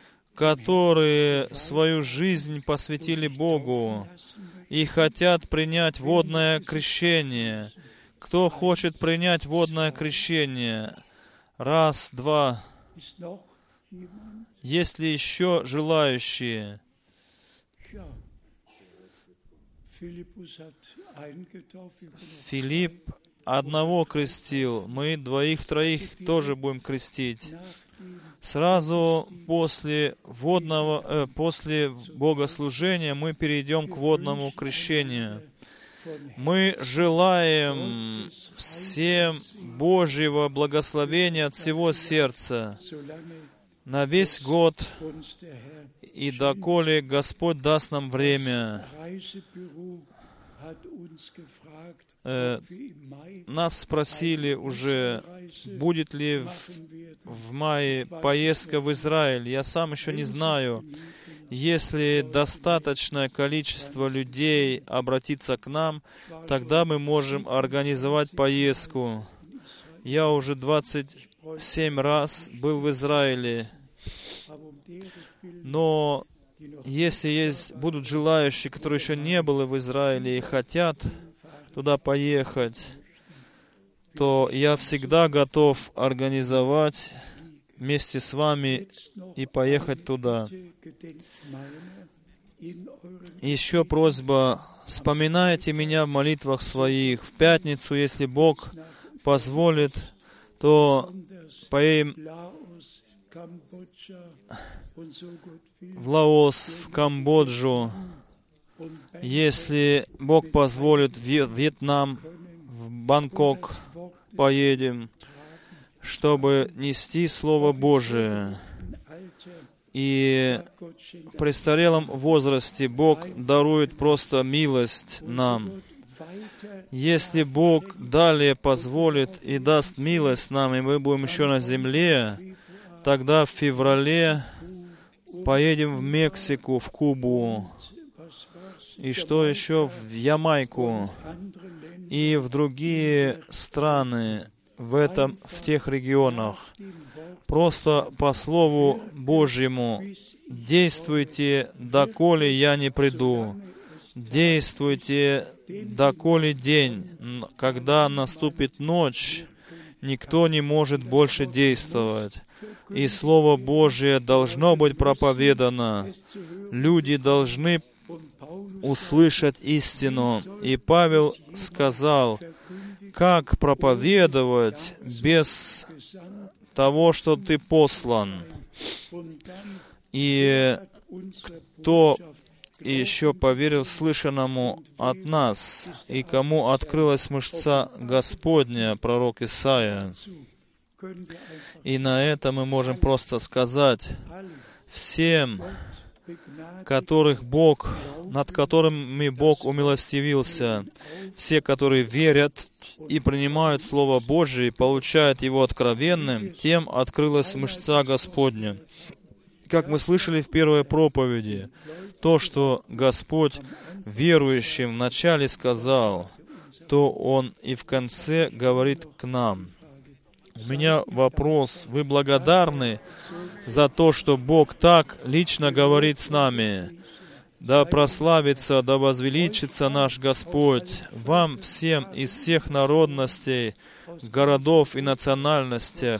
которые свою жизнь посвятили Богу и хотят принять водное крещение, кто хочет принять водное крещение? Раз, два. Ist noch jemand? Есть ли еще желающие? Ja. Philippus hat einen getauft. Wir können noch Филипп одного крестил, мы двоих-троих тоже будем крестить. nachgehen. Сразу после после богослужения мы перейдем к водному крещению. Von Мы желаем всем Божьего благословения от всего сердца solange на весь год, uns der Herr и доколе Господь даст нам время. Reisebüro hat uns gefragt, Э, ob wir im Mai Нас спросили уже, Reise будет ли machen werden. в мае поездка в Израиль. Я сам еще не знаю. Если достаточное количество людей обратится к нам, тогда мы можем организовать поездку. Я уже 27 раз был в Израиле, Aber derer willen, но die noch если будут желающие, которые еще не были в Израиле и хотят туда поехать, то я всегда готов организовать вместе с вами и поехать туда. Gedenkmalme in euren Еще просьба, вспоминайте меня в молитвах своих. В пятницу, если Бог позволит, то поедем Laos, Kambodscha und so Gott will. в Лаос, в Камбоджу. Und Если Бог позволит, в Вьетнам, в Бангкок поедем, чтобы нести Слово Божие. И Gott schenkt в престарелом возрасте Бог дарует просто милость нам. weiter Если Бог далее позволит и даст милость нам, и мы будем еще на земле, тогда в феврале поедем в Мексику, в Кубу, was war's, и что еще, в Ямайку, andere Länder и в другие страны в тех регионах. dem Wort Просто по Слову Божьему действуйте, доколе я не приду. Действуйте, доколе день, когда наступит ночь, никто не может больше действовать. И Слово Божие должно быть проповедано. Люди должны und Paulus услышать истину. И Павел сказал, как проповедовать без того, что ты послан. und dann И unsere кто Botschaft еще поверил слышанному от нас, и кому открылась мышца Господня, пророк Исаия. können wir einfach И на это мы можем просто сказать alle всем, begnadigt над которыми Бог умилостивился, все, которые верят и принимают Слово Божие, и получают его откровенным, тем открылась мышца Господня. Как мы слышали в первой проповеди, то, что Господь верующим вначале сказал, то Он и в конце говорит к нам. У меня вопрос. Вы благодарны за то, что Бог так лично говорит с нами? Да прославится, да возвеличится наш Господь. Вам всем из всех народностей, городов и национальностей,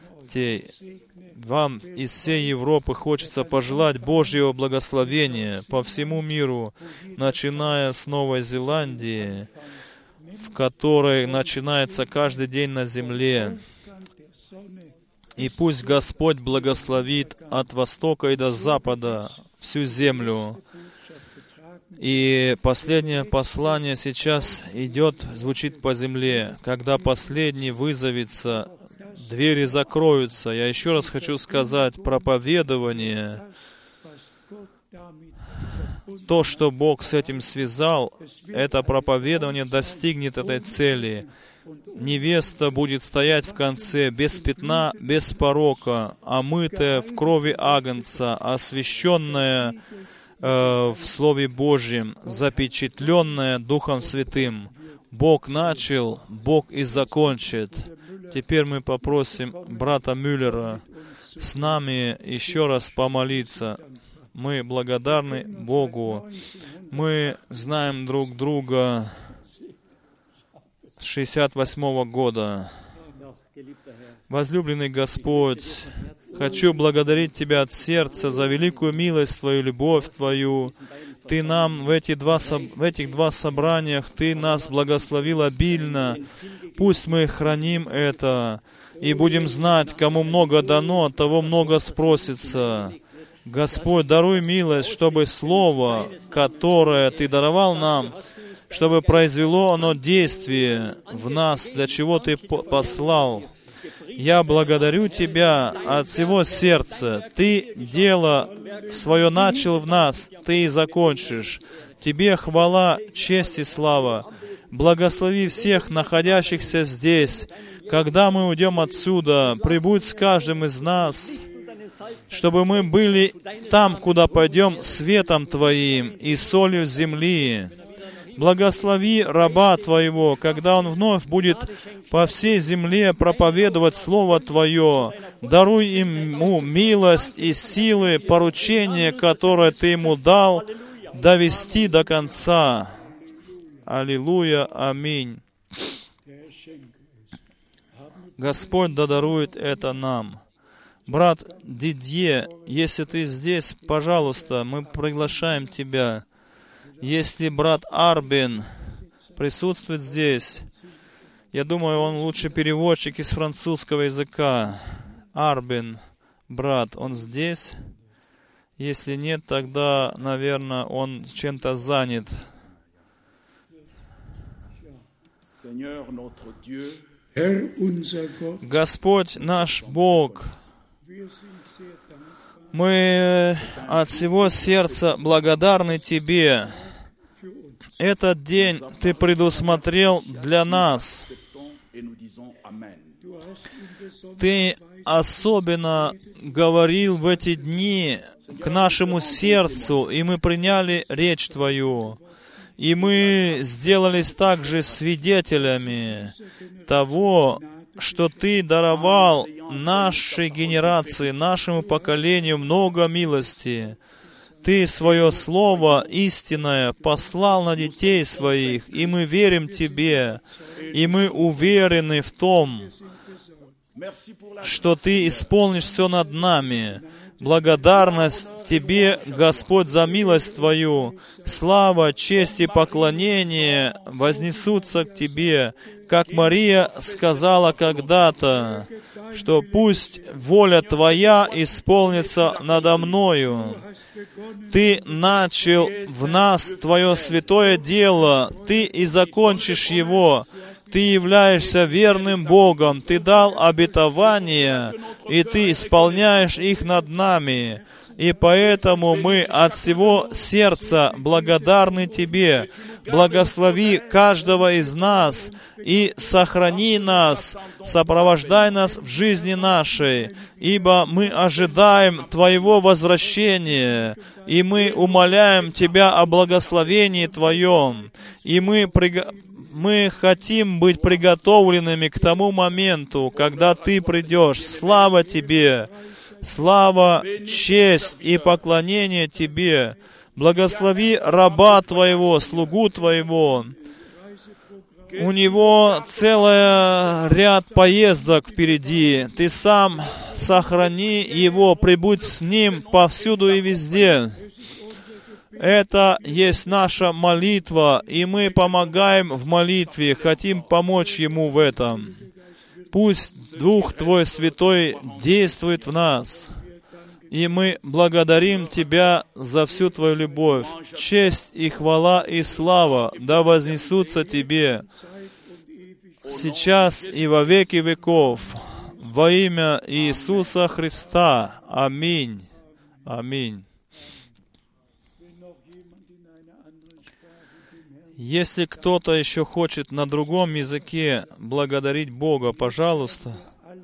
вам из всей Европы хочется пожелать Божьего благословения по всему миру, начиная с Новой Зеландии, в которой начинается каждый день на земле. И пусть Господь благословит от востока и до запада всю землю. И последнее послание сейчас звучит по земле. Когда последний вызовется, двери закроются. Я еще раз хочу сказать, проповедование, то, что Бог с этим связал, это проповедование достигнет этой цели. Невеста будет стоять в конце без пятна, без порока, омытая в крови Агнца, освященная в Слове Божьем, запечатленная Духом Святым. Бог начал, Бог и закончит. Теперь мы попросим брата Мюллера с нами еще раз помолиться. Мы благодарны Богу. Мы знаем друг друга с 68-го года. Возлюбленный Господь, хочу благодарить Тебя от сердца за великую милость Твою, любовь Твою. Ты нам в этих два собраниях, Ты нас благословил обильно. Пусть мы храним это и будем знать, кому много дано, того много спросится. Господь, даруй милость, чтобы Слово, которое Ты даровал нам, чтобы произвело оно действие в нас, для чего Ты послал. Я благодарю Тебя от всего сердца. Ты дело свое начал в нас, Ты и закончишь. Тебе хвала, честь и слава. Благослови всех находящихся здесь. Когда мы уйдем отсюда, прибудь с каждым из нас, чтобы мы были там, куда пойдем, светом Твоим и солью земли. Благослови раба Твоего, когда он вновь будет по всей земле проповедовать Слово Твое. Даруй ему милость и силы, поручение, которое Ты ему дал, довести до конца. Аллилуйя, аминь. Господь да дарует это нам. Брат Дидье, если ты здесь, пожалуйста, мы приглашаем тебя. Если брат Арбин присутствует здесь, я думаю, он лучший переводчик из французского языка. Арбин, брат, он здесь? Если нет, тогда, наверное, он чем-то занят. Господь наш Бог, мы от всего сердца благодарны Тебе. Этот день Ты предусмотрел для нас. Ты особенно говорил в эти дни к нашему сердцу, и мы приняли речь Твою. И мы сделались также свидетелями того, что Ты даровал нашей генерации, нашему поколению много милости. Ты свое Слово истинное послал на детей своих, и мы верим Тебе, и мы уверены в том, что Ты исполнишь все над нами. Благодарность Тебе, Господь, за милость Твою. Слава, честь и поклонение вознесутся к Тебе, как Мария сказала когда-то, что пусть воля Твоя исполнится надо мною. Ты начал в нас Твое святое дело, Ты и закончишь его. Ты являешься верным Богом, Ты дал обетования, и Ты исполняешь их над нами. И поэтому мы от всего сердца благодарны Тебе. Благослови каждого из нас и сохрани нас, сопровождай нас в жизни нашей, ибо мы ожидаем Твоего возвращения, и мы умоляем Тебя о благословении Твоем, и мы хотим быть приготовленными к тому моменту, когда Ты придешь. Слава Тебе! Слава, честь и поклонение Тебе. Благослови раба Твоего, слугу Твоего. У него целый ряд поездок впереди. Ты сам сохрани его, прибудь с ним повсюду и везде. Это есть наша молитва, и мы помогаем в молитве, хотим помочь ему в этом. Пусть Дух Твой Святой действует в нас. И мы благодарим Тебя за всю Твою любовь. Честь и хвала и слава да вознесутся Тебе сейчас и во веки веков. Во имя Иисуса Христа. Аминь. Аминь. Если кто-то еще хочет на другом языке благодарить Бога, пожалуйста.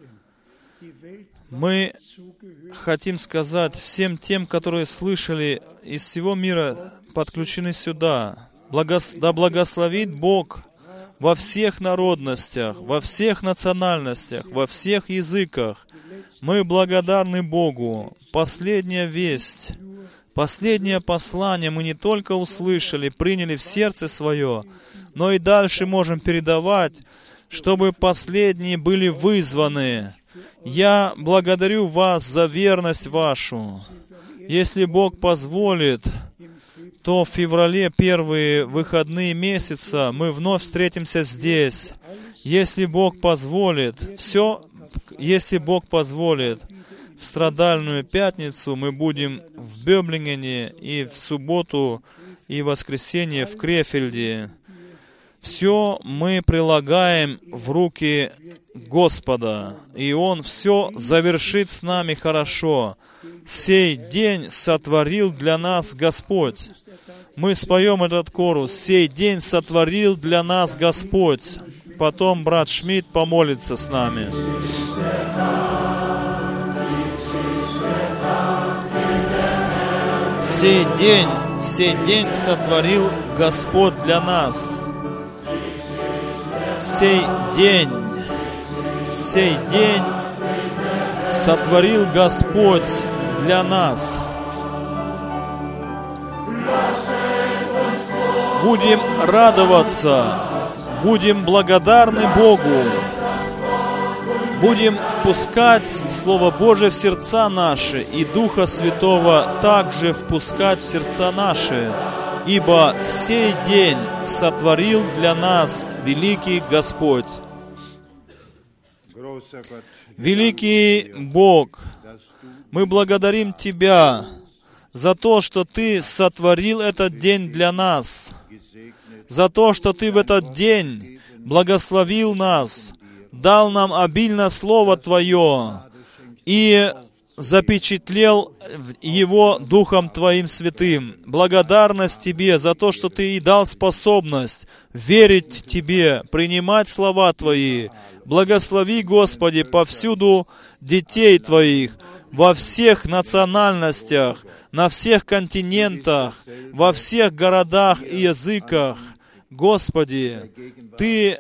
Мы хотим сказать всем тем, которые слышали из всего мира, подключены сюда. Да благословит Бог во всех народностях, во всех национальностях, во всех языках. Мы благодарны Богу. Последняя весть, последнее послание мы не только услышали, приняли в сердце свое, но и дальше можем передавать, чтобы последние были вызваны. Я благодарю вас за верность вашу. Если Бог позволит, то в феврале, первые выходные месяца, мы вновь встретимся здесь. Если Бог позволит, если Бог позволит, в страдальную пятницу мы будем в Бёблингене, и в субботу и воскресенье в Крефельде. Все мы прилагаем в руки Господа, и Он все завершит с нами хорошо. Сей день сотворил для нас Господь. Мы споем этот хорус. Сей день сотворил для нас Господь. Потом брат Шмидт помолится с нами. Сей день сотворил Господь для нас. Сей день сотворил Господь для нас. Будем радоваться, будем благодарны Богу, будем впускать Слово Божие в сердца наши, и Духа Святого также впускать в сердца наши, ибо сей день сотворил для нас великий Господь. Великий Бог, мы благодарим Тебя за то, что Ты сотворил этот день для нас, за то, что Ты в этот день благословил нас, дал нам обильно Слово Твое и запечатлел его Духом Твоим Святым. Благодарность Тебе за то, что Ты и дал способность верить Тебе, принимать слова Твои. Благослови, Господи, повсюду детей Твоих, во всех национальностях, на всех континентах, во всех городах и языках. Господи, Ты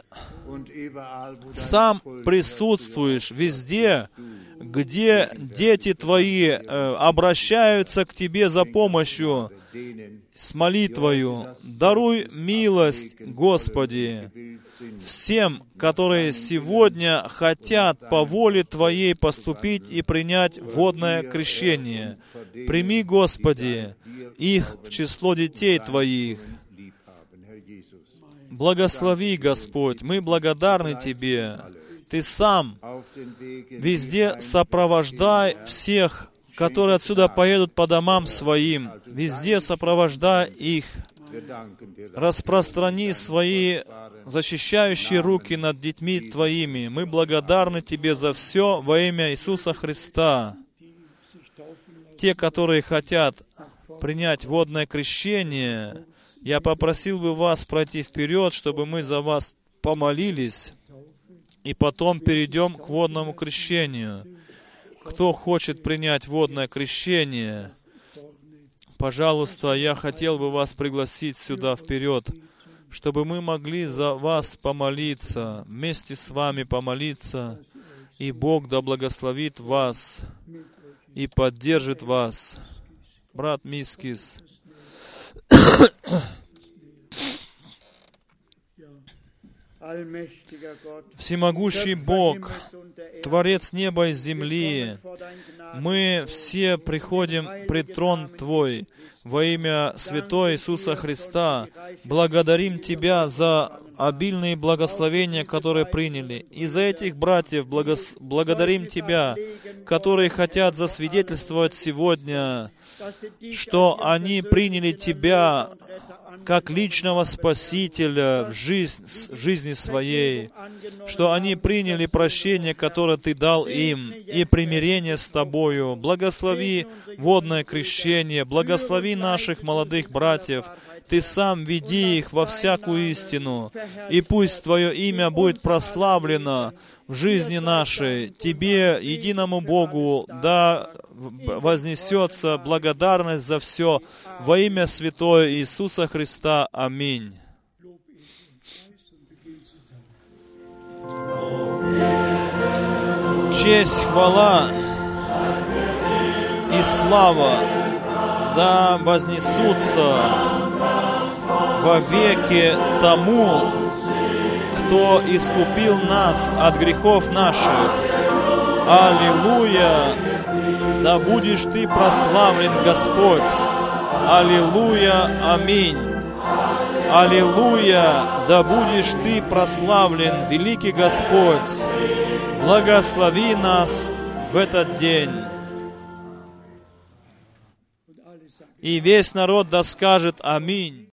сам присутствуешь везде, где дети Твои обращаются к Тебе за помощью с молитвою. Даруй милость, Господи, всем, которые сегодня хотят по воле Твоей поступить и принять водное крещение. Прими, Господи, их в число детей Твоих. Благослови, Господь, мы благодарны Тебе. Ты сам везде сопровождай всех, которые отсюда поедут по домам своим. Везде сопровождай их. Распространи свои защищающие руки над детьми Твоими. Мы благодарны Тебе за все во имя Иисуса Христа. Те, которые хотят принять водное крещение, я попросил бы вас пройти вперед, чтобы мы за вас помолились, и потом перейдем к водному крещению. Кто хочет принять водное крещение, пожалуйста, я хотел бы вас пригласить сюда вперед, чтобы мы могли за вас помолиться, вместе с вами помолиться, и Бог да благословит вас и поддержит вас. Брат Мискис. Всемогущий Бог, Творец неба и земли, мы все приходим пред трон Твой во имя Святого Иисуса Христа. Благодарим Тебя за обильные благословения, которые приняли. И за этих братьев благодарим Тебя, которые хотят засвидетельствовать сегодня, что они приняли Тебя как личного Спасителя в жизни своей, что они приняли прощение, которое Ты дал им, и примирение с Тобою. Благослови водное крещение, благослови наших молодых братьев. Ты сам веди их во всякую истину, и пусть Твое имя будет прославлено в жизни нашей. Тебе, единому Богу, да вознесется благодарность за все во имя Святое Иисуса Христа. Аминь. Честь, хвала и слава да вознесутся вовеки тому, кто искупил нас от грехов наших. Аллилуйя! Да будешь Ты прославлен, Господь! Аллилуйя! Аминь! Аллилуйя! Да будешь Ты прославлен, великий Господь! Благослови нас в этот день! И весь народ да скажет Аминь!